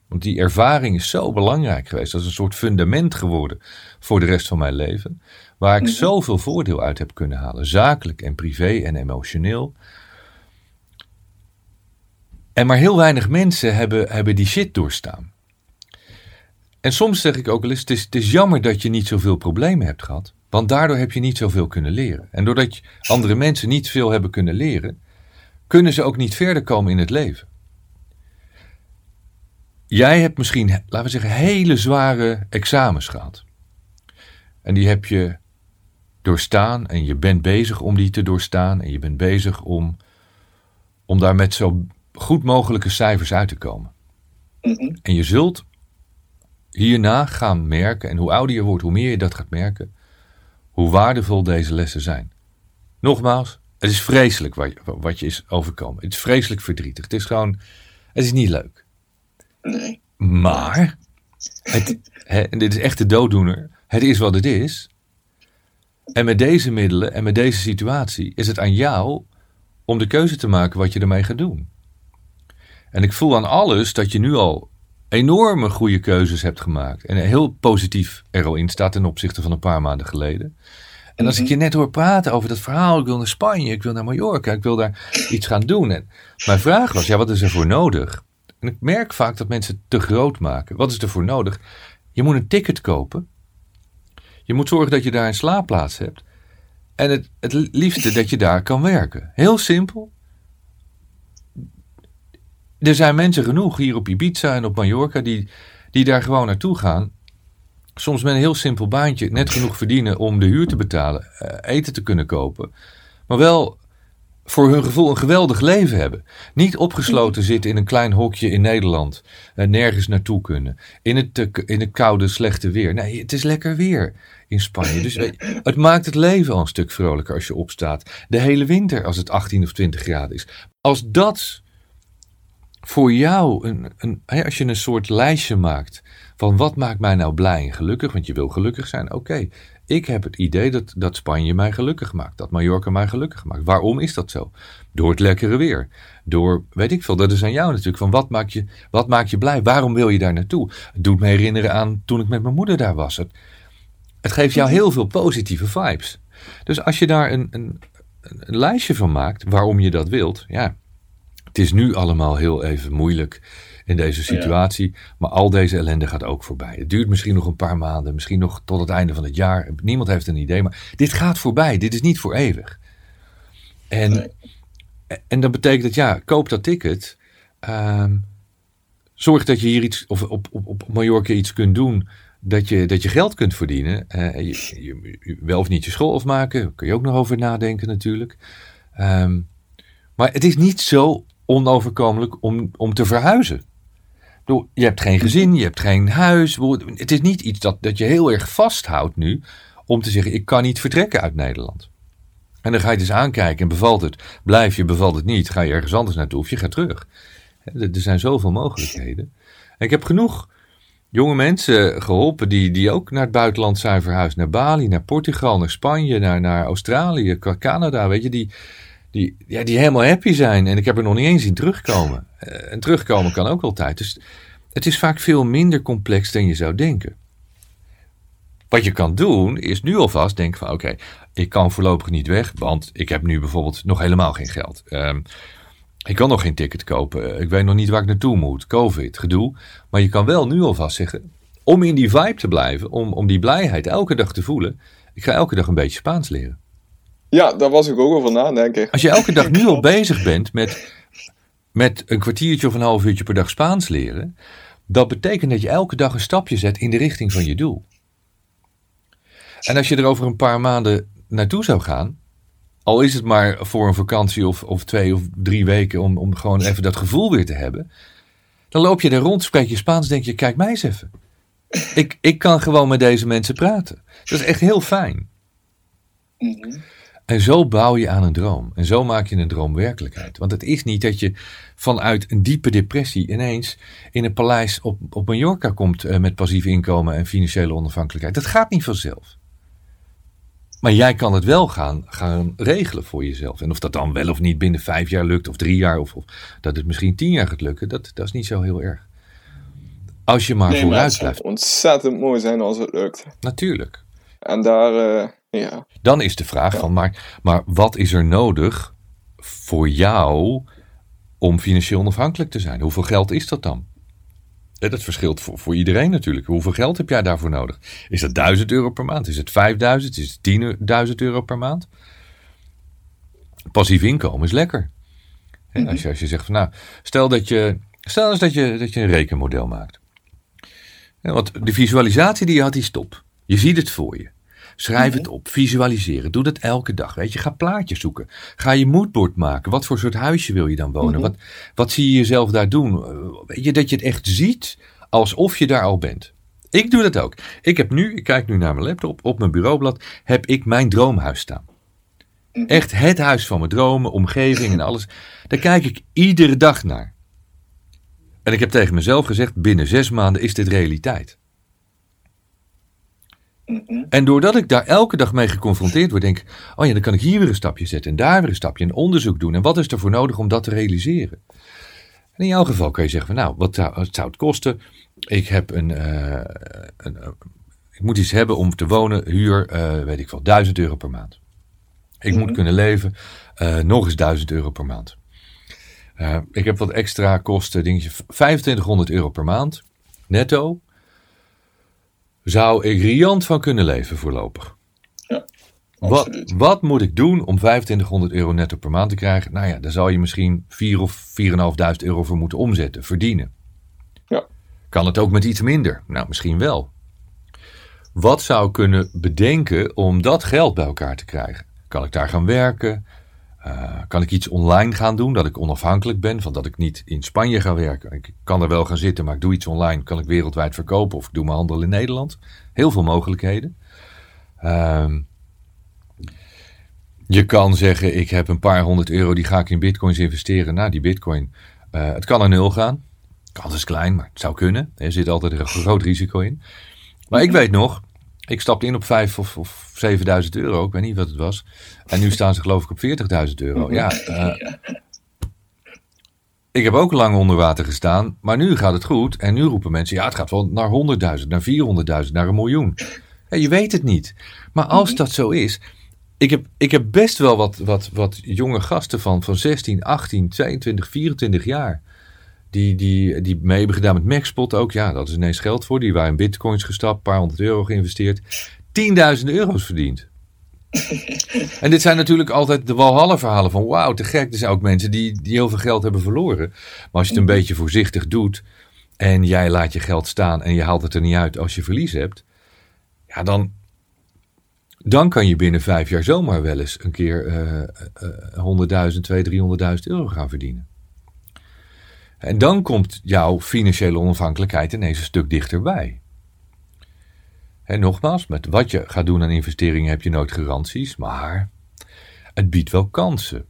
[SPEAKER 1] Want die ervaring is zo belangrijk geweest. Dat is een soort fundament geworden voor de rest van mijn leven. Waar ik mm-hmm. zoveel voordeel uit heb kunnen halen. Zakelijk en privé en emotioneel. En maar heel weinig mensen hebben, hebben die shit doorstaan. En soms zeg ik ook wel eens, het is, het is jammer dat je niet zoveel problemen hebt gehad. Want daardoor heb je niet zoveel kunnen leren. En doordat andere mensen niet veel hebben kunnen leren, kunnen ze ook niet verder komen in het leven. Jij hebt misschien, laten we zeggen, hele zware examens gehad. En die heb je doorstaan en je bent bezig om die te doorstaan. En je bent bezig om, om daar met zo goed mogelijke cijfers uit te komen. Mm-hmm. En je zult hierna gaan merken, en hoe ouder je wordt, hoe meer je dat gaat merken, hoe waardevol deze lessen zijn. Nogmaals, het is vreselijk wat je, wat je is overkomen. Het is vreselijk verdrietig. Het is gewoon, het is niet leuk.
[SPEAKER 2] Nee.
[SPEAKER 1] Maar, het, he, en dit is echt de dooddoener, het is wat het is. En met deze middelen en met deze situatie is het aan jou om de keuze te maken wat je ermee gaat doen. En ik voel aan alles dat je nu al enorme goede keuzes hebt gemaakt. En heel positief er al in staat ten opzichte van een paar maanden geleden. En als ik je net hoor praten over dat verhaal, ik wil naar Spanje, ik wil naar Mallorca, ik wil daar iets gaan doen. En mijn vraag was, ja, wat is er voor nodig? En ik merk vaak dat mensen het te groot maken. Wat is er voor nodig? Je moet een ticket kopen. Je moet zorgen dat je daar een slaapplaats hebt. En het, het liefste dat je daar kan werken. Heel simpel. Er zijn mensen genoeg hier op Ibiza en op Mallorca die, die daar gewoon naartoe gaan. Soms met een heel simpel baantje net genoeg verdienen om de huur te betalen, eten te kunnen kopen. Maar wel voor hun gevoel een geweldig leven hebben. Niet opgesloten zitten in een klein hokje in Nederland. Nergens naartoe kunnen. In het, in het koude, slechte weer. Nee, het is lekker weer in Spanje. Dus het maakt het leven al een stuk vrolijker als je opstaat. De hele winter als het achttien of twintig graden is. Als dat voor jou, een, een, als je een soort lijstje maakt van wat maakt mij nou blij en gelukkig, want je wil gelukkig zijn, oké. Okay. Ik heb het idee dat, dat Spanje mij gelukkig maakt, dat Mallorca mij gelukkig maakt. Waarom is dat zo? Door het lekkere weer. Door, weet ik veel, dat is aan jou natuurlijk, van wat maakt je, wat maakt je blij? Waarom wil je daar naartoe? Het doet me herinneren aan toen ik met mijn moeder daar was. Het, het geeft jou heel veel positieve vibes. Dus als je daar een, een, een lijstje van maakt, waarom je dat wilt, ja, het is nu allemaal heel even moeilijk in deze situatie. Ja. Maar al deze ellende gaat ook voorbij. Het duurt misschien nog een paar maanden. Misschien nog tot het einde van het jaar. Niemand heeft een idee. Maar dit gaat voorbij. Dit is niet voor eeuwig. En, nee. en dat betekent dat, ja, koop dat ticket. Um, zorg dat je hier iets, of op, op, op Mallorca iets kunt doen. Dat je, dat je geld kunt verdienen. Uh, je, je, je wel of niet je school afmaken. Daar kun je ook nog over nadenken natuurlijk. Um, maar het is niet zo onoverkomelijk om, om te verhuizen. Je hebt geen gezin, je hebt geen huis. Het is niet iets dat, dat je heel erg vasthoudt nu om te zeggen, ik kan niet vertrekken uit Nederland. En dan ga je het eens aankijken en bevalt het. Blijf je, bevalt het niet, ga je ergens anders naartoe of je gaat terug. Er zijn zoveel mogelijkheden. En ik heb genoeg jonge mensen geholpen die, die ook naar het buitenland zijn verhuisd. Naar Bali, naar Portugal, naar Spanje, naar, naar Australië, Canada, weet je, die... Die, ja, die helemaal happy zijn. En ik heb er nog niet eens zien terugkomen. Uh, en terugkomen kan ook altijd. Dus het is vaak veel minder complex dan je zou denken. Wat je kan doen, is nu alvast denken van, oké, okay, ik kan voorlopig niet weg, want ik heb nu bijvoorbeeld nog helemaal geen geld. Um, ik kan nog geen ticket kopen. Ik weet nog niet waar ik naartoe moet. Covid, gedoe. Maar je kan wel nu alvast zeggen, om in die vibe te blijven, om, om die blijheid elke dag te voelen, ik ga elke dag een beetje Spaans leren.
[SPEAKER 2] Ja, daar was ik ook over nadenken.
[SPEAKER 1] Als je elke dag nu al bezig bent met, met een kwartiertje of een half uurtje per dag Spaans leren, dat betekent dat je elke dag een stapje zet in de richting van je doel. En als je er over een paar maanden naartoe zou gaan, al is het maar voor een vakantie of, of twee of drie weken om, om gewoon even dat gevoel weer te hebben, dan loop je er rond, spreek je Spaans, denk je, kijk mij eens even. Ik, ik kan gewoon met deze mensen praten. Dat is echt heel fijn. Mm-hmm. En zo bouw je aan een droom. En zo maak je een droom werkelijkheid. Want het is niet dat je vanuit een diepe depressie ineens in een paleis op, op Mallorca komt uh, met passief inkomen en financiële onafhankelijkheid. Dat gaat niet vanzelf. Maar jij kan het wel gaan, gaan regelen voor jezelf. En of dat dan wel of niet binnen vijf jaar lukt of drie jaar of, of dat het misschien tien jaar gaat lukken, dat, dat is niet zo heel erg. Als je maar
[SPEAKER 2] nee,
[SPEAKER 1] vooruit
[SPEAKER 2] maar het
[SPEAKER 1] blijft.
[SPEAKER 2] zou ontzettend mooi zijn als het lukt.
[SPEAKER 1] Natuurlijk.
[SPEAKER 2] En daar, uh, ja.
[SPEAKER 1] Dan is de vraag ja. van, maar, maar wat is er nodig voor jou om financieel onafhankelijk te zijn? Hoeveel geld is dat dan? Dat verschilt voor, voor iedereen natuurlijk. Hoeveel geld heb jij daarvoor nodig? Is dat duizend euro per maand? Is het vijfduizend? Is het tienduizend euro per maand? Passief inkomen is lekker. Mm-hmm. Als je, als je zegt van nou, stel dat je, stel eens dat je, dat je een rekenmodel maakt. Want de visualisatie die je had, die stop. Je ziet het voor je. Schrijf mm-hmm. het op, visualiseren. Doe dat elke dag. Weet je, ga plaatjes zoeken. Ga je moodboard maken. Wat voor soort huisje wil je dan wonen? Mm-hmm. Wat, wat zie je jezelf daar doen? Weet je, dat je het echt ziet alsof je daar al bent. Ik doe dat ook. Ik heb nu, ik kijk nu naar mijn laptop, op mijn bureaublad heb ik mijn droomhuis staan. Mm-hmm. Echt het huis van mijn dromen, omgeving en alles. Daar kijk ik iedere dag naar. En ik heb tegen mezelf gezegd, binnen zes maanden is dit realiteit. Mm-hmm. En doordat ik daar elke dag mee geconfronteerd word, denk ik, oh ja, dan kan ik hier weer een stapje zetten en daar weer een stapje, een onderzoek doen. En wat is er voor nodig om dat te realiseren? En in jouw geval kan je zeggen, van, nou, wat zou, wat zou het kosten? Ik heb een, uh, een uh, ik moet iets hebben om te wonen, huur, uh, weet ik wel, duizend euro per maand. Ik mm-hmm. moet kunnen leven, uh, nog eens duizend euro per maand. Uh, ik heb wat extra kosten, dingetje, vijfentwintighonderd euro per maand, netto. Zou ik riant van kunnen leven voorlopig.
[SPEAKER 2] Ja,
[SPEAKER 1] wat, wat moet ik doen om vijfentwintighonderd euro netto per maand te krijgen? Nou ja, daar zal je misschien vier of vierduizend vijfhonderd euro voor moeten omzetten, verdienen.
[SPEAKER 2] Ja.
[SPEAKER 1] Kan het ook met iets minder? Nou, misschien wel. Wat zou ik kunnen bedenken om dat geld bij elkaar te krijgen? Kan ik daar gaan werken? Uh, kan ik iets online gaan doen, dat ik onafhankelijk ben, van dat ik niet in Spanje ga werken. Ik kan er wel gaan zitten, maar ik doe iets online. Kan ik wereldwijd verkopen of ik doe mijn handel in Nederland. Heel veel mogelijkheden. Uh, je kan zeggen, ik heb een paar honderd euro, die ga ik in bitcoins investeren. Nou, die bitcoin, uh, het kan naar nul gaan. Kans is klein, maar het zou kunnen. Er zit altijd een groot risico in. Maar ik weet nog, ik stapte in op vijf of, of zevenduizend euro, ik weet niet wat het was. En nu staan ze geloof ik op veertigduizend euro. Ja, uh, ik heb ook lang onder water gestaan, maar nu gaat het goed. En nu roepen mensen, ja, het gaat wel naar honderdduizend, naar vierhonderdduizend, naar een miljoen. Ja, je weet het niet. Maar als dat zo is, ik heb, ik heb best wel wat, wat, wat jonge gasten van, van zestien, achttien, tweeëntwintig, vierentwintig jaar. Die, die, die mee hebben gedaan met Maxpot ook. Ja, dat is ineens geld voor. Die waren in bitcoins gestapt, een paar honderd euro geïnvesteerd. tienduizend euro's verdiend. En dit zijn natuurlijk altijd de Walhalla verhalen van wauw, te gek. Er zijn ook mensen die, die heel veel geld hebben verloren. Maar als je het een beetje voorzichtig doet en jij laat je geld staan en je haalt het er niet uit als je verlies hebt. Ja, dan, dan kan je binnen vijf jaar zomaar wel eens een keer uh, uh, honderdduizend, tweehonderdduizend, driehonderdduizend euro gaan verdienen. En dan komt jouw financiële onafhankelijkheid ineens een stuk dichterbij. En nogmaals, met wat je gaat doen aan investeringen heb je nooit garanties, maar het biedt wel kansen.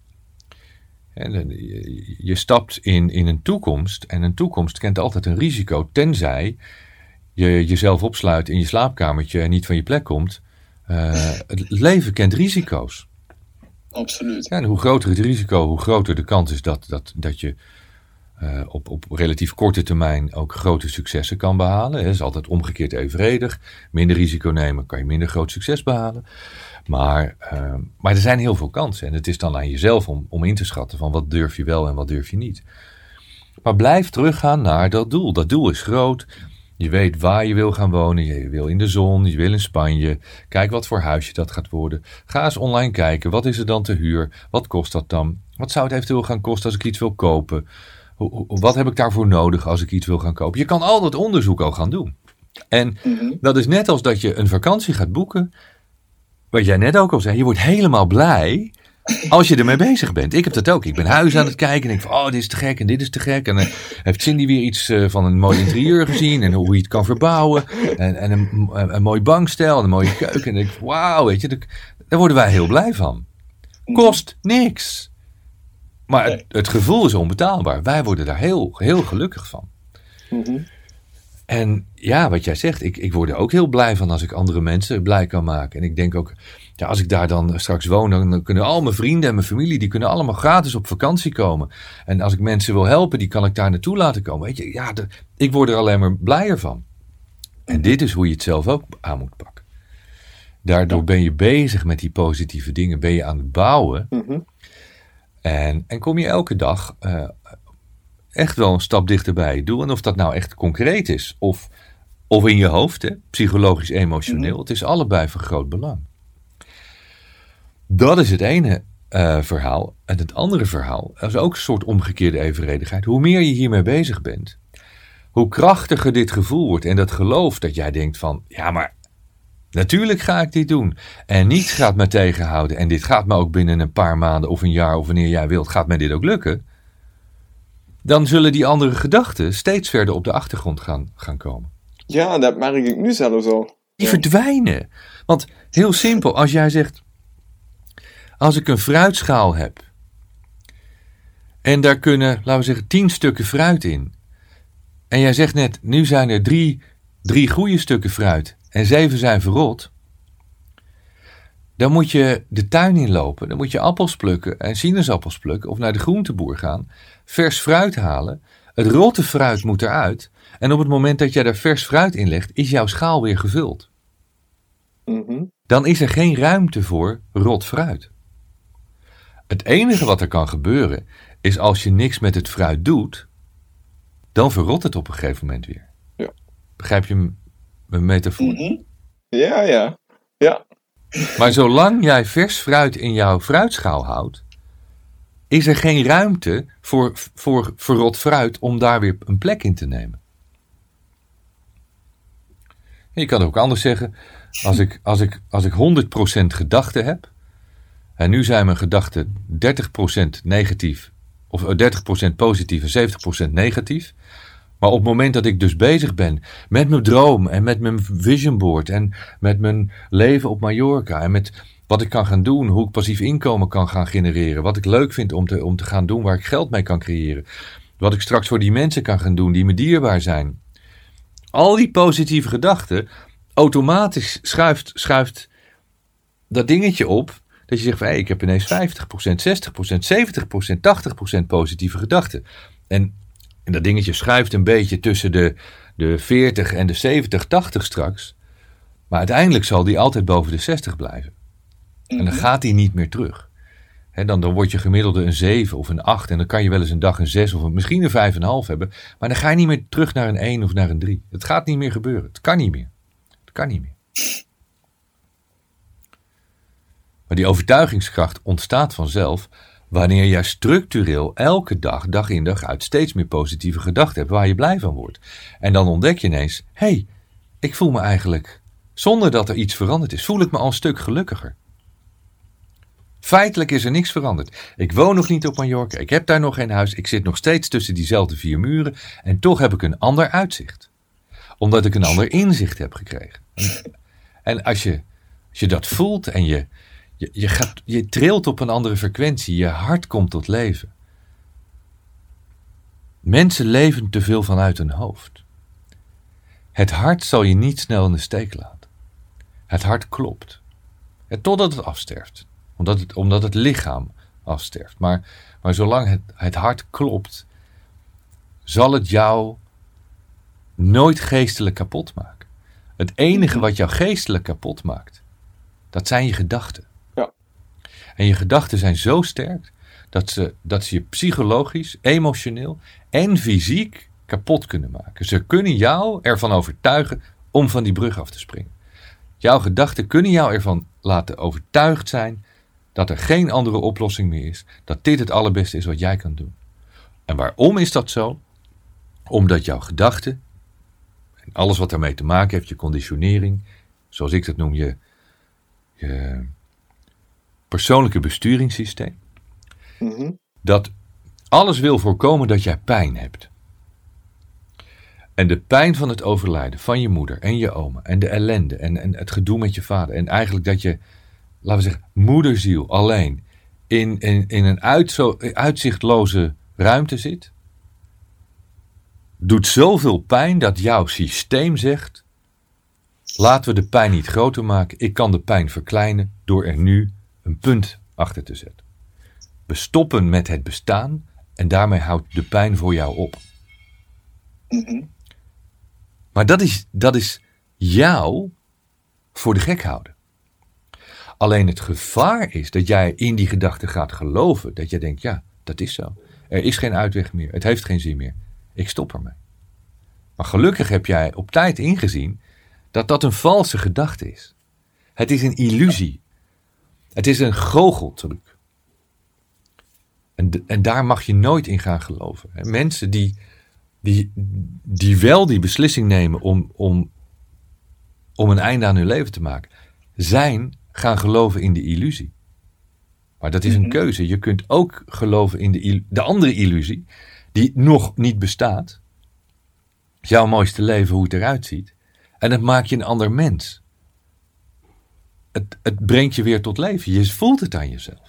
[SPEAKER 1] En je stapt in, in een toekomst en een toekomst kent altijd een risico, tenzij je jezelf opsluit in je slaapkamertje en niet van je plek komt. Uh, het leven kent risico's.
[SPEAKER 2] Absoluut.
[SPEAKER 1] Ja, en hoe groter het risico, hoe groter de kans is dat, dat, dat je Uh, op, op relatief korte termijn ook grote successen kan behalen. Het is altijd omgekeerd evenredig. Minder risico nemen, kan je minder groot succes behalen. Maar, uh, maar er zijn heel veel kansen. En het is dan aan jezelf om, om in te schatten van wat durf je wel en wat durf je niet. Maar blijf teruggaan naar dat doel. Dat doel is groot. Je weet waar je wil gaan wonen. Je wil in de zon, je wil in Spanje. Kijk wat voor huisje dat gaat worden. Ga eens online kijken. Wat is er dan te huur? Wat kost dat dan? Wat zou het eventueel gaan kosten als ik iets wil kopen? Wat heb ik daarvoor nodig als ik iets wil gaan kopen? Je kan al dat onderzoek al gaan doen. En mm-hmm. dat is net als dat je een vakantie gaat boeken. Wat jij net ook al zei. Je wordt helemaal blij als je ermee bezig bent. Ik heb dat ook. Ik ben huis aan het kijken en denk van, oh, dit is te gek en dit is te gek. En dan heeft Cindy weer iets uh, van een mooi interieur gezien en hoe je het kan verbouwen. En, en een, een, een mooi bankstel en een mooie keuken. En dan denk ik, wauw, weet je, daar worden wij heel blij van. Kost niks. Maar het, het gevoel is onbetaalbaar. Wij worden daar heel, heel gelukkig van. Mm-hmm. En ja, wat jij zegt, ik, ik word er ook heel blij van als ik andere mensen blij kan maken. En ik denk ook, Ja, als ik daar dan straks woon, dan kunnen al mijn vrienden en mijn familie, die kunnen allemaal gratis op vakantie komen. En als ik mensen wil helpen, die kan ik daar naartoe laten komen. Weet je, ja, de, ik word er alleen maar blijer van. En dit is hoe je het zelf ook aan moet pakken. Daardoor ben je bezig met die positieve dingen, ben je aan het bouwen.
[SPEAKER 2] Mm-hmm.
[SPEAKER 1] En, en kom je elke dag uh, echt wel een stap dichterbij je doel. En of dat nou echt concreet is, of, of in je hoofd, hè, psychologisch, emotioneel. Mm-hmm. Het is allebei van groot belang. Dat is het ene uh, verhaal. En het andere verhaal, dat is ook een soort omgekeerde evenredigheid. Hoe meer je hiermee bezig bent, hoe krachtiger dit gevoel wordt. En dat geloof dat jij denkt van, ja maar natuurlijk ga ik dit doen. En niets gaat me tegenhouden. En dit gaat me ook binnen een paar maanden of een jaar of wanneer jij wilt, gaat mij dit ook lukken. Dan zullen die andere gedachten steeds verder op de achtergrond gaan, gaan komen.
[SPEAKER 2] Ja, dat merk ik nu zelfs al.
[SPEAKER 1] Die
[SPEAKER 2] ja.
[SPEAKER 1] verdwijnen. Want heel simpel, als jij zegt, als ik een fruitschaal heb en daar kunnen, laten we zeggen, tien stukken fruit in. En jij zegt net, nu zijn er drie, drie goede stukken fruit en zeven zijn verrot. Dan moet je de tuin inlopen, dan moet je appels plukken en sinaasappels plukken of naar de groenteboer gaan, vers fruit halen. Het rotte fruit moet eruit en op het moment dat jij daar vers fruit in legt, is jouw schaal weer gevuld.
[SPEAKER 2] Mm-hmm.
[SPEAKER 1] Dan is er geen ruimte voor rot fruit. Het enige wat er kan gebeuren is als je niks met het fruit doet, dan verrot het op een gegeven moment weer.
[SPEAKER 2] Ja.
[SPEAKER 1] Begrijp je mijn metafoor?
[SPEAKER 2] Mm-hmm. Ja, ja. Ja.
[SPEAKER 1] Maar zolang jij vers fruit in jouw fruitschaal houdt, is er geen ruimte voor, voor verrot fruit om daar weer een plek in te nemen. En je kan het ook anders zeggen. Als ik, als ik, als ik honderd procent gedachten heb, en nu zijn mijn gedachten dertig procent negatief, of dertig procent positief en zeventig procent negatief. Maar op het moment dat ik dus bezig ben met mijn droom en met mijn vision board en met mijn leven op Mallorca en met wat ik kan gaan doen, hoe ik passief inkomen kan gaan genereren, wat ik leuk vind om te, om te gaan doen, waar ik geld mee kan creëren, wat ik straks voor die mensen kan gaan doen die me dierbaar zijn. Al die positieve gedachten, automatisch schuift, schuift dat dingetje op, dat je zegt van, hey, ik heb ineens vijftig procent, zestig procent, zeventig procent, tachtig procent positieve gedachten. En, en dat dingetje schuift een beetje tussen de, de veertig en de zeventig, tachtig straks. Maar uiteindelijk zal die altijd boven de zestig blijven. En dan gaat die niet meer terug. He, dan, dan wordt je gemiddelde een zeven of een acht. En dan kan je wel eens een dag een zes of een, misschien een vijf komma vijf hebben. Maar dan ga je niet meer terug naar een één of naar een drie. Het gaat niet meer gebeuren. Het kan niet meer. Het kan niet meer. Maar die overtuigingskracht ontstaat vanzelf wanneer jij structureel elke dag, dag in dag uit, steeds meer positieve gedachten hebt waar je blij van wordt. En dan ontdek je ineens, hé, hey, ik voel me eigenlijk, zonder dat er iets veranderd is, voel ik me al een stuk gelukkiger. Feitelijk is er niks veranderd. Ik woon nog niet op Mallorca, ik heb daar nog geen huis, ik zit nog steeds tussen diezelfde vier muren en toch heb ik een ander uitzicht. Omdat ik een ander inzicht heb gekregen. En als je, als je dat voelt en je Je, je, gaat, je trilt op een andere frequentie. Je hart komt tot leven. Mensen leven te veel vanuit hun hoofd. Het hart zal je niet snel in de steek laten. Het hart klopt. En totdat het afsterft. Omdat het, omdat het lichaam afsterft. Maar, maar zolang het, het hart klopt, zal het jou nooit geestelijk kapot maken. Het enige wat jou geestelijk kapot maakt, dat zijn je gedachten. En je gedachten zijn zo sterk dat ze, dat ze je psychologisch, emotioneel en fysiek kapot kunnen maken. Ze kunnen jou ervan overtuigen om van die brug af te springen. Jouw gedachten kunnen jou ervan laten overtuigd zijn dat er geen andere oplossing meer is. Dat dit het allerbeste is wat jij kan doen. En waarom is dat zo? Omdat jouw gedachten en alles wat daarmee te maken heeft, je conditionering, zoals ik dat noem, je... je persoonlijke besturingssysteem, mm-hmm. dat alles wil voorkomen dat jij pijn hebt. En de pijn van het overlijden van je moeder en je oma en de ellende en, en het gedoe met je vader en eigenlijk dat je, laten we zeggen, moederziel alleen in, in, in een uitzo, uitzichtloze ruimte zit, doet zoveel pijn dat jouw systeem zegt, Laten we de pijn niet groter maken. Ik kan de pijn verkleinen door er nu een punt achter te zetten. We stoppen met het bestaan en daarmee houdt de pijn voor jou op.
[SPEAKER 2] Mm-hmm.
[SPEAKER 1] Maar dat is, dat is jou voor de gek houden. Alleen het gevaar is dat jij in die gedachte gaat geloven. Dat jij denkt, ja, dat is zo. Er is geen uitweg meer. Het heeft geen zin meer. Ik stop ermee. Maar gelukkig heb jij op tijd ingezien dat dat een valse gedachte is. Het is een illusie. Het is een goocheltruc. En, en daar mag je nooit in gaan geloven. Mensen die, die, die wel die beslissing nemen om, om, om een einde aan hun leven te maken, zijn gaan geloven in de illusie. Maar dat is een keuze. Je kunt ook geloven in de, de andere illusie, die nog niet bestaat. Jouw mooiste leven, hoe het eruit ziet. En dat maakt je een ander mens. Het, het brengt je weer tot leven. Je voelt het aan jezelf.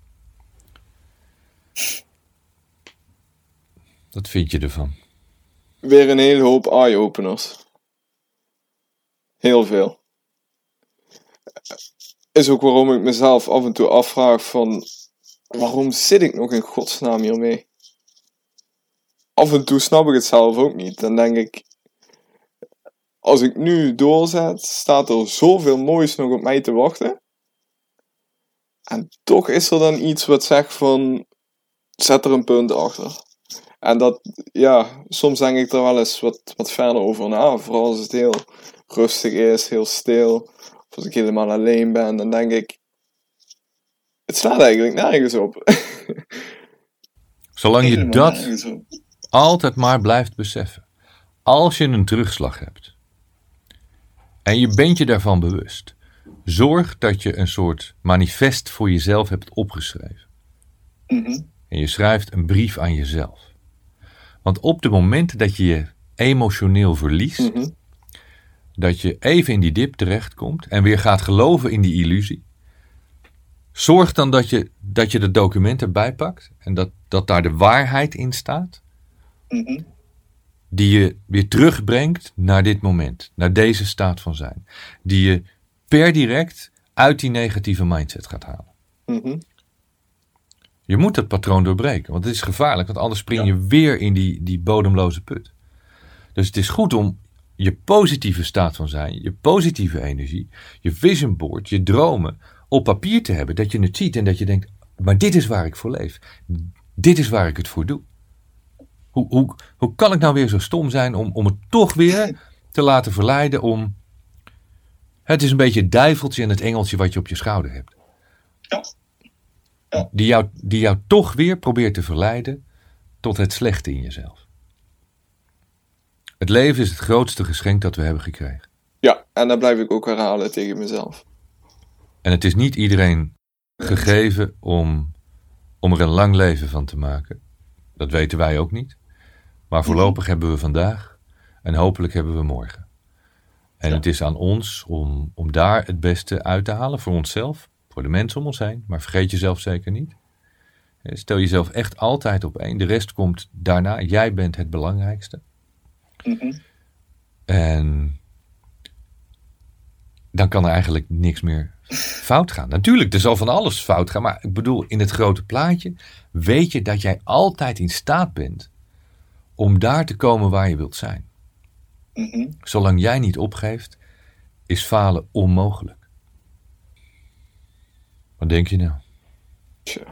[SPEAKER 1] Wat vind je ervan?
[SPEAKER 2] Weer een hele hoop eye-openers. Heel veel. Is ook waarom ik mezelf af en toe afvraag van, waarom zit ik nog in godsnaam hiermee? Af en toe snap ik het zelf ook niet. Dan denk ik, als ik nu doorzet, staat er zoveel moois nog op mij te wachten. En toch is er dan iets wat zegt van, zet er een punt achter. En dat, ja, soms denk ik er wel eens wat, wat verder over na. Vooral als het heel rustig is, heel stil. Of als ik helemaal alleen ben, dan denk ik, het slaat eigenlijk nergens op.
[SPEAKER 1] Zolang je dat altijd maar blijft beseffen. Als je een terugslag hebt. En je bent je daarvan bewust. Zorg dat je een soort manifest voor jezelf hebt opgeschreven.
[SPEAKER 2] Mm-hmm.
[SPEAKER 1] En je schrijft een brief aan jezelf. Want op de momenten dat je je emotioneel verliest.
[SPEAKER 2] Mm-hmm.
[SPEAKER 1] Dat je even in die dip terechtkomt. En weer gaat geloven in die illusie. Zorg dan dat je, dat je de documenten erbij pakt. En dat, dat daar de waarheid in staat.
[SPEAKER 2] Mm-hmm.
[SPEAKER 1] Die je weer terugbrengt naar dit moment. Naar deze staat van zijn. Die je per direct uit die negatieve mindset gaat halen.
[SPEAKER 2] Mm-hmm.
[SPEAKER 1] Je moet het patroon doorbreken. Want het is gevaarlijk. Want anders spring je ja. weer in die, die bodemloze put. Dus het is goed om je positieve staat van zijn. Je positieve energie. Je vision board. Je dromen. Op papier te hebben. Dat je het ziet en dat je denkt. Maar dit is waar ik voor leef. Dit is waar ik het voor doe. Hoe, hoe, hoe kan ik nou weer zo stom zijn om, om het toch weer te laten verleiden om... Het is een beetje het duiveltje en het engeltje wat je op je schouder hebt.
[SPEAKER 2] Ja. Ja.
[SPEAKER 1] Die, jou, die jou toch weer probeert te verleiden tot het slechte in jezelf. Het leven is het grootste geschenk dat we hebben gekregen.
[SPEAKER 2] Ja, en dat blijf ik ook herhalen tegen mezelf.
[SPEAKER 1] En het is niet iedereen gegeven om, om er een lang leven van te maken. Dat weten wij ook niet. Maar voorlopig hebben we vandaag en hopelijk hebben we morgen. En ja. Het is aan ons om, om daar het beste uit te halen voor onszelf, voor de mensen om ons heen. Maar vergeet jezelf zeker niet. Stel jezelf echt altijd op één. De rest komt daarna. Jij bent het belangrijkste.
[SPEAKER 2] Mm-hmm.
[SPEAKER 1] En dan kan er eigenlijk niks meer fout gaan. Natuurlijk, er zal van alles fout gaan. Maar ik bedoel, in het grote plaatje weet je dat jij altijd in staat bent om daar te komen waar je wilt zijn.
[SPEAKER 2] Mm-hmm.
[SPEAKER 1] Zolang jij niet opgeeft, is falen onmogelijk. Wat denk je nou?
[SPEAKER 2] Tja.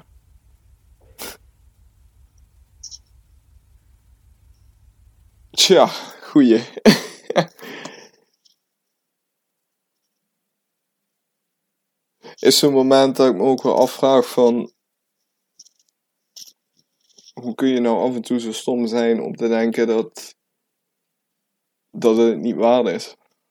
[SPEAKER 2] Tja, goeie. Is zo'n moment dat ik me ook wel afvraag van... Hoe kun je nou af en toe zo stom zijn om te denken dat... dat het niet waar is?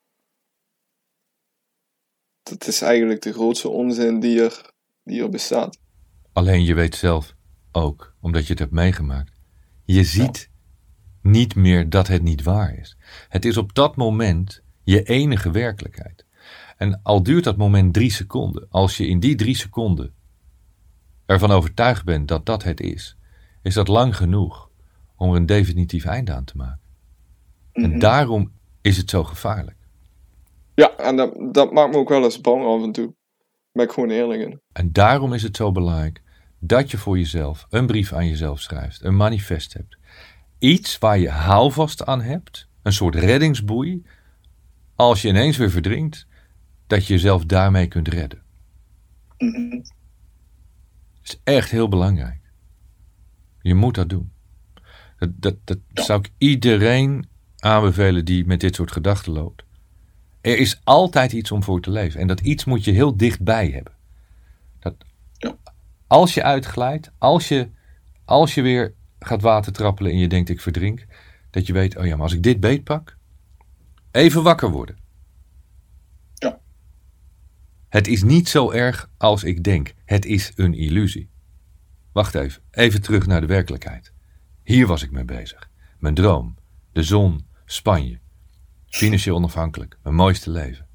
[SPEAKER 2] Dat is eigenlijk de grootste onzin die er, die er bestaat.
[SPEAKER 1] Alleen je weet zelf ook, omdat je het hebt meegemaakt. Je ziet ja. niet meer dat het niet waar is. Het is op dat moment je enige werkelijkheid. En al duurt dat moment drie seconden, als je in die drie seconden ervan overtuigd bent dat dat het is, is dat lang genoeg om er een definitief einde aan te maken. Mm-hmm. En daarom is het zo gevaarlijk.
[SPEAKER 2] Ja, en dat, dat maakt me ook wel eens bang af en toe. Daar ben ik gewoon eerlijk in.
[SPEAKER 1] En daarom is het zo belangrijk dat je voor jezelf een brief aan jezelf schrijft, een manifest hebt. Iets waar je houvast aan hebt, een soort reddingsboei, als je ineens weer verdrinkt, dat je jezelf daarmee kunt redden.
[SPEAKER 3] Mm-hmm.
[SPEAKER 1] Dat is echt heel belangrijk. Je moet dat doen. Dat, dat, dat
[SPEAKER 3] Ja.
[SPEAKER 1] zou ik iedereen aanbevelen die met dit soort gedachten loopt. Er is altijd iets om voor te leven. En dat iets moet je heel dichtbij hebben. Dat,
[SPEAKER 3] Ja.
[SPEAKER 1] Als je uitglijdt, als je, als je weer gaat watertrappelen en je denkt ik verdrink, dat je weet, oh ja, maar als ik dit beetpak, even wakker worden.
[SPEAKER 3] Ja.
[SPEAKER 1] Het is niet zo erg als ik denk. Het is een illusie. Wacht even, even terug naar de werkelijkheid. Hier was ik mee bezig. Mijn droom, de zon, Spanje. Financieel onafhankelijk, mijn mooiste leven.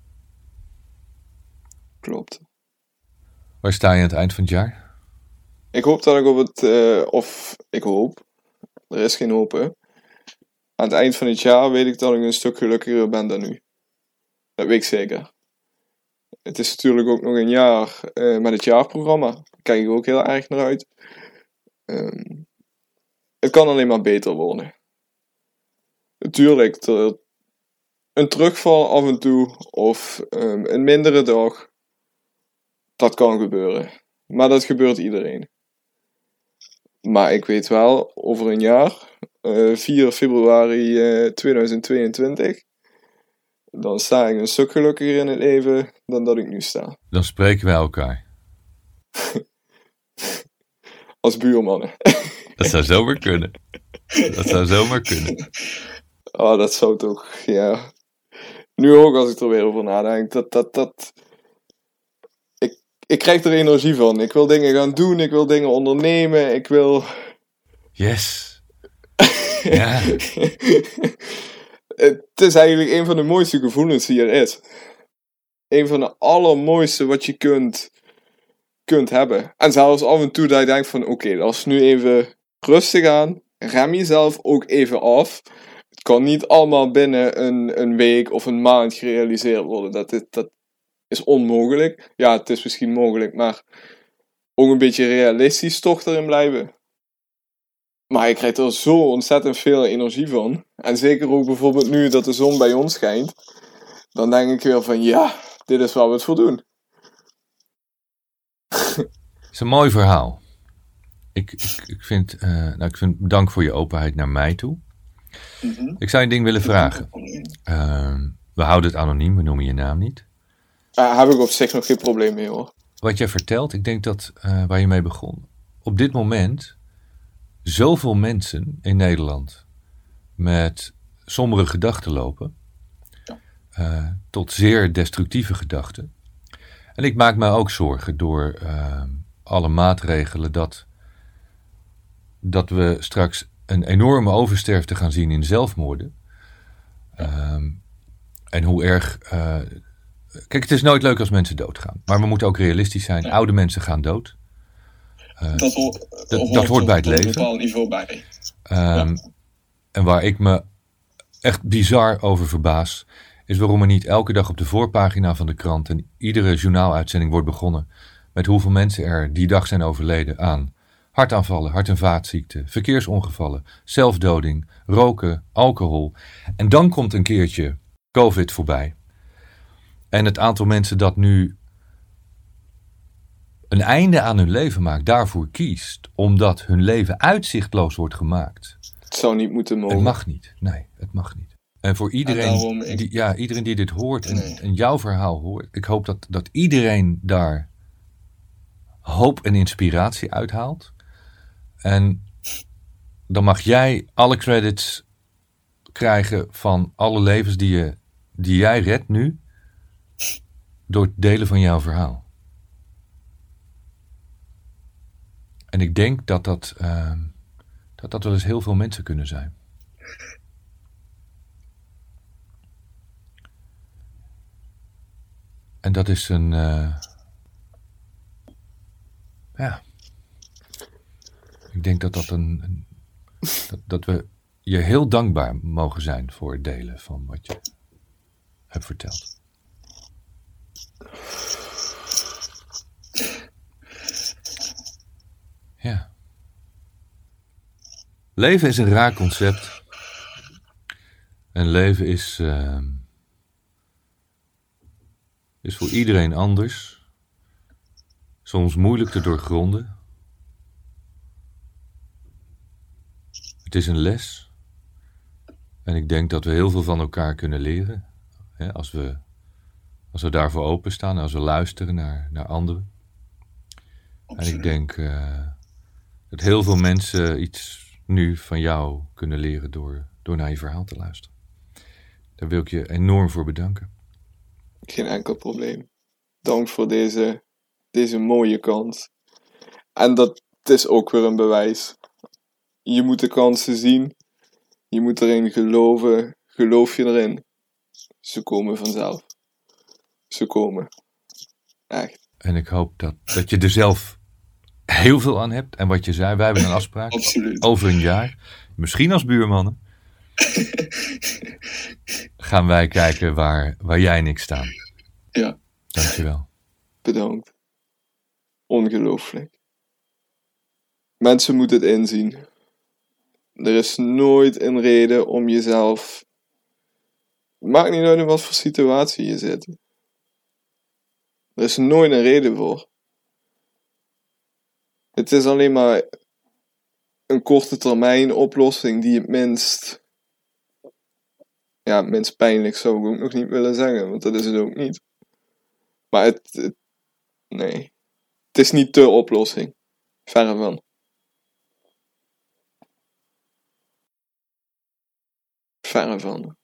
[SPEAKER 2] Klopt.
[SPEAKER 1] Waar sta je aan het eind van het jaar?
[SPEAKER 2] Ik hoop dat ik op het... Uh, of, ik hoop. Er is geen hoop, hè. Aan het eind van het jaar weet ik dat ik een stuk gelukkiger ben dan nu. Dat weet ik zeker. Het is natuurlijk ook nog een jaar uh, met het jaarprogramma. Daar kijk ik ook heel erg naar uit. Um, het kan alleen maar beter worden. Natuurlijk, er, een terugval af en toe of um, een mindere dag. Dat kan gebeuren. Maar dat gebeurt iedereen. Maar ik weet wel, over een jaar, uh, vier februari uh, tweeduizend tweeëntwintig, dan sta ik een stuk gelukkiger in het leven dan dat ik nu sta.
[SPEAKER 1] Dan spreken wij elkaar.
[SPEAKER 2] Als buurmannen.
[SPEAKER 1] Dat zou zomaar kunnen. Dat zou zomaar kunnen.
[SPEAKER 2] Oh, dat zou toch, ja. Nu ook als ik er weer over nadenk. Dat, dat, dat... Ik, ik krijg er energie van. Ik wil dingen gaan doen. Ik wil dingen ondernemen. Ik wil...
[SPEAKER 1] Yes. Ja.
[SPEAKER 2] Het is eigenlijk een van de mooiste gevoelens die er is. Een van de allermooiste wat je kunt, kunt hebben. En zelfs af en toe dat je denkt van... Oké, okay, dat is nu even rustig aan. Rem jezelf ook even af. Het kan niet allemaal binnen een, een week of een maand gerealiseerd worden. Dat, is, dat is onmogelijk. Ja, het is misschien mogelijk, maar... Ook een beetje realistisch toch erin blijven. Maar ik krijg er zo ontzettend veel energie van. En zeker ook bijvoorbeeld nu dat de zon bij ons schijnt. Dan denk ik weer van ja, dit is waar we het voor doen.
[SPEAKER 1] Het is een mooi verhaal. Ik, ik, ik, vind, uh, nou, ik vind dank voor je openheid naar mij toe.
[SPEAKER 3] Mm-hmm.
[SPEAKER 1] Ik zou je een ding willen vragen. Uh, we houden het anoniem, we noemen je naam niet.
[SPEAKER 2] Daar uh, heb ik op zich nog geen probleem mee hoor.
[SPEAKER 1] Wat jij vertelt, ik denk dat uh, waar je mee begon. Op dit moment... zoveel mensen in Nederland met sombere gedachten lopen,
[SPEAKER 3] ja.
[SPEAKER 1] uh, tot zeer destructieve gedachten. En ik maak me ook zorgen door uh, alle maatregelen dat, dat we straks een enorme oversterfte gaan zien in zelfmoorden. Ja. Um, en hoe erg... Uh, kijk, het is nooit leuk als mensen doodgaan, maar we moeten ook realistisch zijn. Ja. Oude mensen gaan dood. Uh,
[SPEAKER 3] dat, hoort,
[SPEAKER 1] dat, hoort, dat hoort bij het leven.
[SPEAKER 3] Op een bepaald niveau bij.
[SPEAKER 1] Um, ja. En waar ik me echt bizar over verbaas, is waarom er niet elke dag op de voorpagina van de krant en iedere journaaluitzending wordt begonnen met hoeveel mensen er die dag zijn overleden aan hartaanvallen, hart- en vaatziekten, verkeersongevallen, zelfdoding, roken, alcohol. En dan komt een keertje COVID voorbij. En het aantal mensen dat nu een einde aan hun leven maakt, daarvoor kiest, omdat hun leven uitzichtloos wordt gemaakt.
[SPEAKER 2] Het zou niet moeten mogen.
[SPEAKER 1] Het mag niet. Nee, het mag niet. En voor iedereen, en ik... die, ja, iedereen die dit hoort en, nee. en jouw verhaal hoort, ik hoop dat, dat iedereen daar hoop en inspiratie uithaalt. En dan mag jij alle credits krijgen van alle levens die, je, die jij redt nu, door het delen van jouw verhaal. En ik denk dat dat, uh, dat dat wel eens heel veel mensen kunnen zijn. En dat is een... Uh, ja. Ik denk dat dat een... een dat, dat we je heel dankbaar mogen zijn voor het delen van wat je heb verteld. Ja. Leven is een raar concept. En leven is, uh, is voor iedereen anders. Soms moeilijk te doorgronden. Het is een les. En ik denk dat we heel veel van elkaar kunnen leren. Hè, als we, als we daarvoor openstaan, als we luisteren naar, naar anderen. En ik denk uh, dat heel veel mensen iets nu van jou kunnen leren door, door naar je verhaal te luisteren. Daar wil ik je enorm voor bedanken.
[SPEAKER 2] Geen enkel probleem. Dank voor deze, deze mooie kans. En dat is ook weer een bewijs. Je moet de kansen zien. Je moet erin geloven. Geloof je erin. Ze komen vanzelf. Ze komen. Echt.
[SPEAKER 1] En ik hoop dat, dat je er zelf heel veel aan hebt. En wat je zei, wij hebben een afspraak.
[SPEAKER 3] Absoluut.
[SPEAKER 1] Over een jaar. Misschien als buurmannen. Gaan wij kijken waar, waar jij en ik staan.
[SPEAKER 3] Ja.
[SPEAKER 1] Dankjewel.
[SPEAKER 2] Bedankt. Ongelooflijk. Mensen moeten het inzien. Er is nooit een reden om jezelf... Maakt niet uit in wat voor situatie je zit. Er is nooit een reden voor. Het is alleen maar een korte termijn oplossing die het minst... Ja, het minst pijnlijk zou ik ook nog niet willen zeggen, want dat is het ook niet. Maar het... het nee. Het is niet de oplossing. Verre van. Verre van.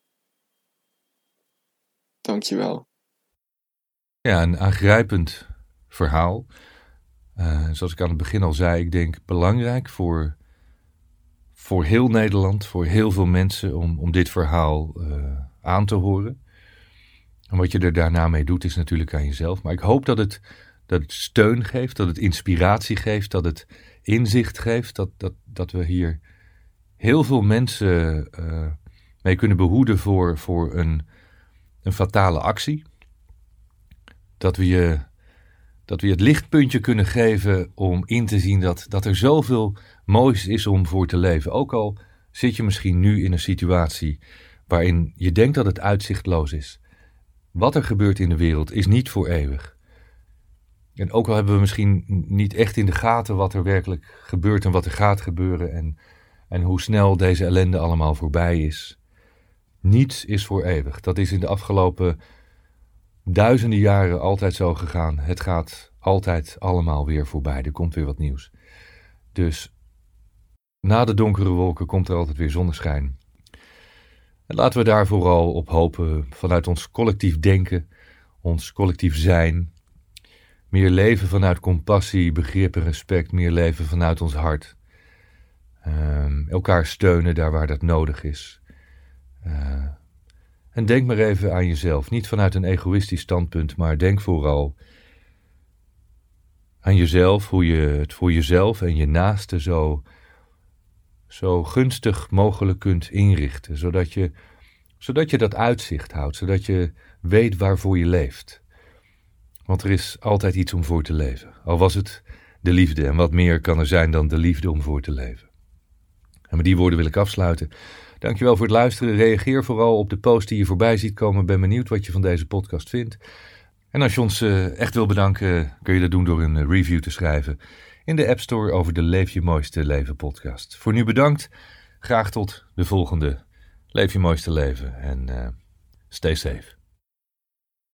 [SPEAKER 2] Dankjewel.
[SPEAKER 1] Ja, een aangrijpend verhaal. Uh, zoals ik aan het begin al zei, ik denk belangrijk voor, voor heel Nederland, voor heel veel mensen om, om dit verhaal uh, aan te horen. En wat je er daarna mee doet is natuurlijk aan jezelf. Maar ik hoop dat het, dat het steun geeft, dat het inspiratie geeft, dat het inzicht geeft. Dat, dat, dat we hier heel veel mensen uh, mee kunnen behoeden voor, voor een, een fatale actie. Dat we je... Dat we je het lichtpuntje kunnen geven om in te zien dat, dat er zoveel moois is om voor te leven. Ook al zit je misschien nu in een situatie waarin je denkt dat het uitzichtloos is. Wat er gebeurt in de wereld is niet voor eeuwig. En ook al hebben we misschien niet echt in de gaten wat er werkelijk gebeurt en wat er gaat gebeuren en, en hoe snel deze ellende allemaal voorbij is. Niets is voor eeuwig. Dat is in de afgelopen duizenden jaren altijd zo gegaan. Het gaat altijd allemaal weer voorbij. Er komt weer wat nieuws. Dus na de donkere wolken komt er altijd weer zonneschijn. En laten we daar vooral op hopen vanuit ons collectief denken, ons collectief zijn. Meer leven vanuit compassie, begrip en respect. Meer leven vanuit ons hart. Um, elkaar steunen daar waar dat nodig is. Uh, En denk maar even aan jezelf. Niet vanuit een egoïstisch standpunt, maar denk vooral aan jezelf. Hoe je het voor jezelf en je naasten zo, zo gunstig mogelijk kunt inrichten. Zodat je, zodat je dat uitzicht houdt. Zodat je weet waarvoor je leeft. Want er is altijd iets om voor te leven. Al was het de liefde. En wat meer kan er zijn dan de liefde om voor te leven. En met die woorden wil ik afsluiten. Dankjewel voor het luisteren. Reageer vooral op de post die je voorbij ziet komen. Ben benieuwd wat je van deze podcast vindt. En als je ons uh, echt wil bedanken, kun je dat doen door een uh, review te schrijven in de App Store over de Leef je mooiste leven podcast. Voor nu bedankt. Graag tot de volgende Leef je mooiste leven en uh, stay safe.